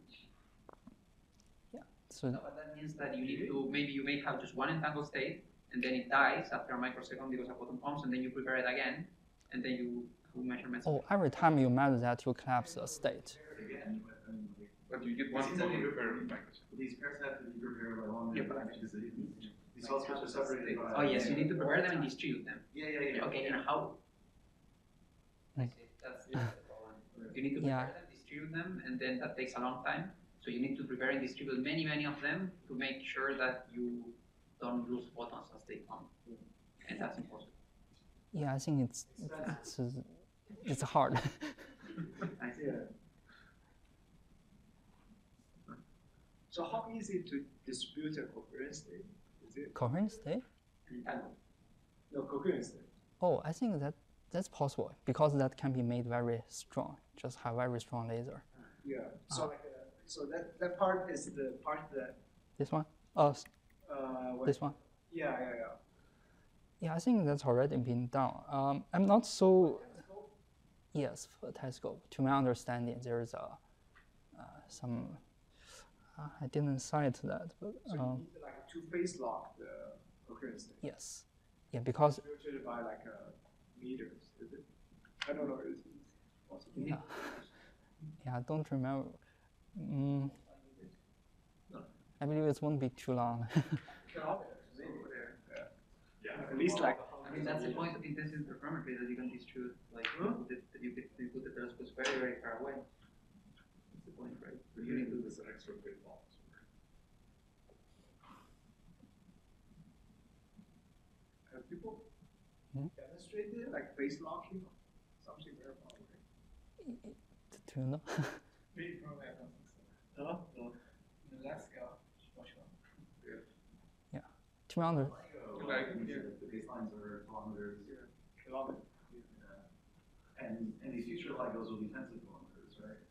So No, but that means that you need to maybe you may have just one entangled state, and then it dies after a microsecond because a photon comes, and then you prepare it again, and then you do measurements. oh, every time you measure that, you collapse the state. Again, I mean, like, But you get one It's photon easily- per microsecond. these pairs have to be prepared by one. Yeah, but I- because they- these all switches are separated by. Oh yes, you need to prepare them and distribute them. Yeah, yeah, yeah. Okay, and how? Right. That's, that's the problem. You need to Yeah. prepare them, distribute them, and then that takes a long time. So you need to prepare and distribute many, many of them to make sure that you don't lose photons as they come. And that's impossible. Yeah, I think it's it's it's hard. I see. Yeah. So how easy to distribute a coherent state? Is it? Coherent state? Entangled. No, coherent state. Oh, I think that that's possible because that can be made very strong. Just have very strong laser. Yeah. Ah. So like, uh, so that, that part is the part that, This one? Oh, s- uh, what- this one? yeah, yeah, yeah. Yeah, I think that's already been done. Um, I'm not so. Yes, for telescope. To my understanding, there is a uh, some. Uh, I didn't cite that, but So you um, need like two phase lock the coherent state. yes, yeah, because Distributed by like uh, meters, is it? I don't know. Is it possible? yeah, yeah, I don't remember. Mm, I believe it won't be too long. Kilometers, maybe. Yeah. Yeah. At least like. I mean, that's the point of intensive interferometry, that you can distribute, like, you put it- that you, could- you put the telescopes very, very far away. That's the point, right? You need to do this an extra bit long. Have people Hmm? demonstrated like phase locking or something very far away? Do you know? Maybe probably I don't think so. Huh? No. In the last scale, for sure. To my under, Like, The the baselines are kilometers. Kilometers. Yeah. And, and these future LIGOs will be tens of kilometers, right?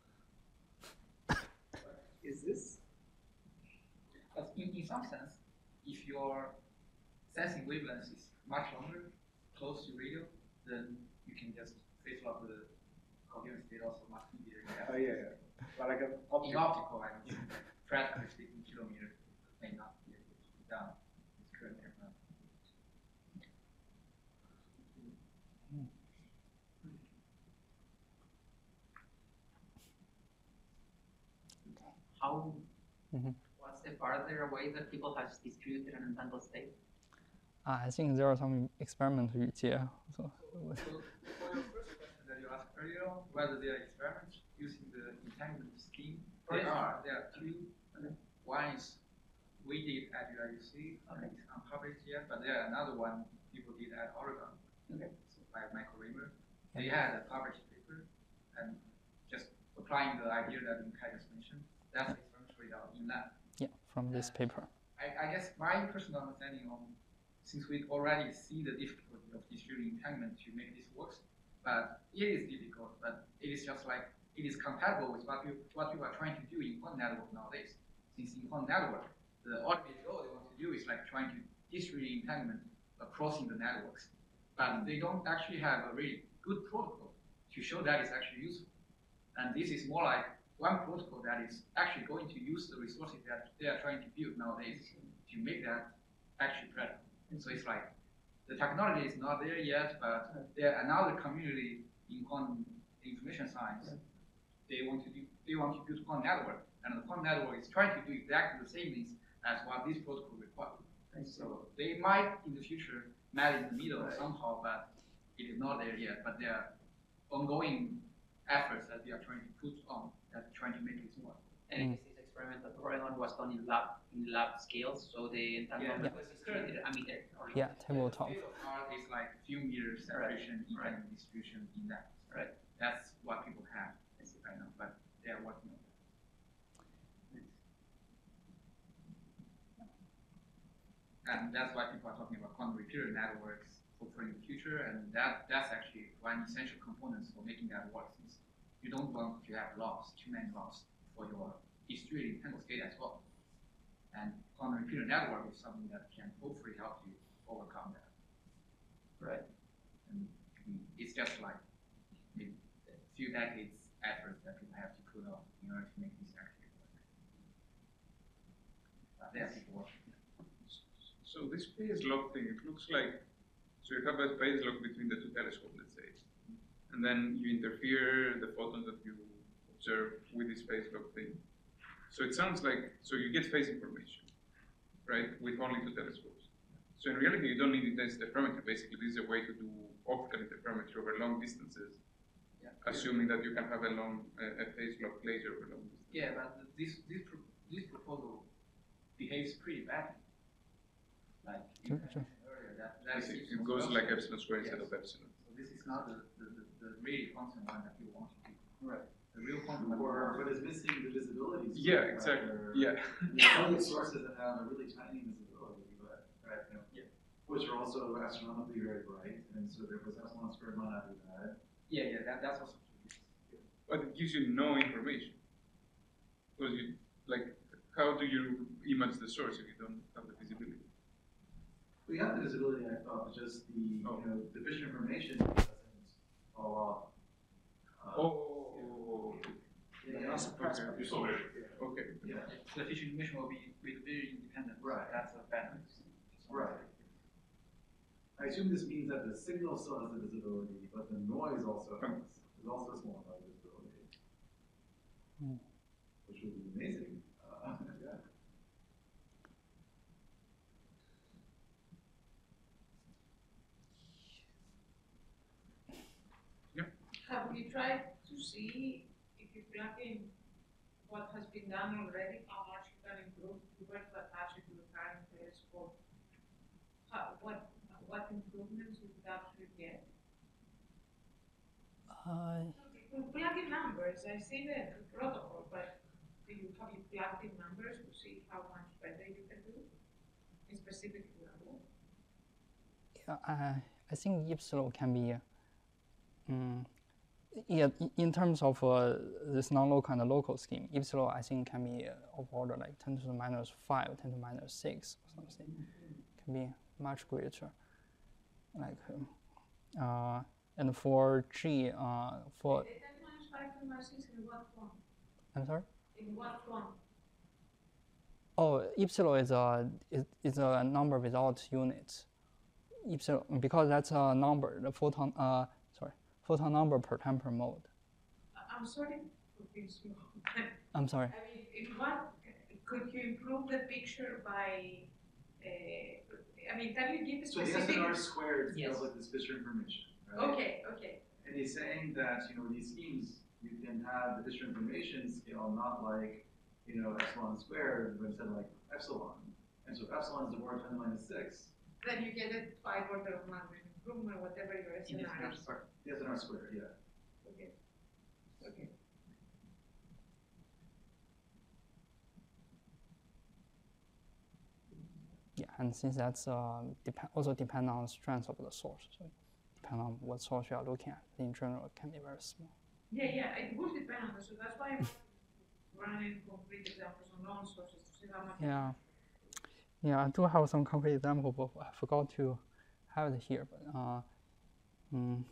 Is this? But in, in some sense, if your sensing wavelength is much longer, close to radio, then you can just phase lock the coherent state also much easier. Oh yeah, yeah. But like an In optical. optical, I mean, practically speaking, kilometer may not be able to be done. It's currently not. How, Mhm. what's the farther away that people have distributed an entangled state? uh, I think there are some experiments with yeah. So, So, for your first question that you asked earlier, whether there are experiments using the entanglement scheme, there are. There are two. One is we did at U I U C, and it's unpublished yet, but there are another one people did at Oregon. Okay. So by Michael Raymer, they had a published paper, and just applying the idea that you just mentioned, that's the experimental result in that. Yeah, from this paper. I, I guess my personal understanding on, since we already see the difficulty of distributing entanglement to make this work, but it is difficult, but it is just like, it is compatible with what you what people are trying to do in quantum network nowadays. Since in quantum network, the ultimate goal they want to do is like trying to distribute entanglement across the networks, but they don't actually have a really good protocol to show that it's actually useful. And this is more like one protocol that is actually going to use the resources that they are trying to build nowadays to make that actually practical. So it's like the technology is not there yet, but there are another community in quantum information science. They want to do, they want to build quantum network, and the quantum network is trying to do exactly the same things as what this protocol requires. So they might in the future meet in the middle somehow, but it is not there yet. But there are ongoing efforts that they are trying to put on that trying to make this work. And this experiment that Oregon was done in lab in lab scales, so the entanglement Yeah. was distributed a meter. Or Yeah, tabletop. The scale of art is like few meters separation in Right. right. distribution in that. Right. That's what people have right now, but they are working on that. And that's why people are talking about quantum repeater networks hopefully in the future, and that that's actually one essential component for making that work. Since you don't want to have loss, too many loss for your distributed entangled state as well. And quantum repeater network is something that can hopefully help you overcome that. Right. And it's just like maybe a few decades effort that people have to put on in order to make this actually work. But there are people working. So this phase lock thing, it looks like, so you have a phase lock between the two telescopes, let's say, and then you interfere the photons that you observe with this phase lock thing. So it sounds like, so you get phase information, right, with only two telescopes. So in reality, you don't need intense interferometry. Basically, this is a way to do optical interferometry over long distances, Yeah. assuming that you can have a long, uh, a phase lock laser over long distances. Yeah, but this this pro this proposal behaves pretty badly. Like you Sure, sure. mentioned earlier, that that It, is it goes like epsilon squared Yes. instead of epsilon. So this is not the the, the, the really quantum one that you want to do. Right. The real quantum one. Or, but it's missing the visibility. Yeah, exactly. Yeah. There's other sources that have a really tiny visibility, but, right, you know, Yeah. which are also astronomically very bright, and so there was epsilon squared might not do that. Yeah, yeah, that, that's also true. But it gives you no information. Because you, like, how do you image the source if you don't have the visibility? We have the visibility, I thought, but just the, Oh. you know, deficient information doesn't fall off. Uh, Oh, Yeah, Not supposed to be so measured. okay. yeah, The efficient emission will be will be very independent. Right. That's a bad news. right. I assume this means that the signal still has the visibility, but the noise also has, is also small enough visibility. Hmm. Which would be amazing. Uh, yeah. Have you tried to see if you plug in what has been done already, how much you can improve, if you were to attach it to the current telescope? How, what, what improvements you could actually get? Uh, You plug in numbers, I see the protocol, but do you, have you plugged in numbers to see how much better you can do in specific level? yeah, I, I think epsilon can be, um, yeah, i- in terms of uh, this non-local and the local scheme, epsilon I think can be uh, of order like ten to the minus five, ten to the minus six or something. Can be much greater. Like, um, uh, and for G, uh, for, ten minus five to minus six in what form? I'm sorry? In what form? Oh, epsilon is a is, is a number without units. Epsilon, because that's a number, the photon uh sorry, photon number per time per mode. I- I'm sorry for being small. I'm sorry. I mean, in what, could you improve the picture by, uh, I mean, can you give a So the S specific? N R squared Yes. feels like this Fisher information, right? Okay, okay. And he's saying that, you know, with these schemes, you can have the Fisher information scale not like, you know, epsilon squared, but instead like epsilon. And so if epsilon is the order of ten to the minus six, Then you get it five order of magnitude room or whatever your In this scenario. square. Yes, in our square, yeah. Okay. Okay. Yeah, and since that's uh, dep- also depend on the strength of the source, so depend on what source you are looking at. In general, it can be very small. Yeah, yeah, it would depend on this, so that's why I'm running concrete examples on known sources to see how much. Yeah, yeah, I do have some concrete example, but I forgot to have it here. But uh, mm,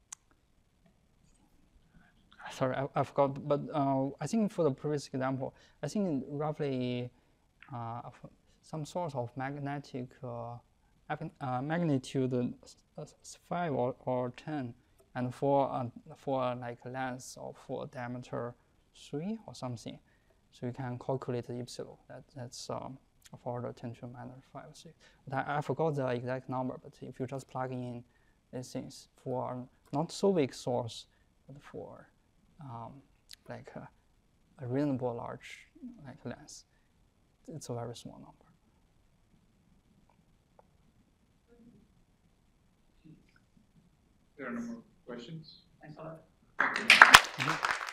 sorry, I, I forgot. But uh, I think for the previous example, I think roughly uh, some sort of magnetic uh, uh, magnitude uh, five or, or ten, and for uh, for like length or for diameter three or something, so you can calculate the epsilon. That that's um, for the ten to the minus five six. But I, I forgot the exact number. But if you just plug in these things for not so big source, but for um, like a, a reasonable large like length, it's a very small number. There are no more questions? Thanks a lot. Mm-hmm.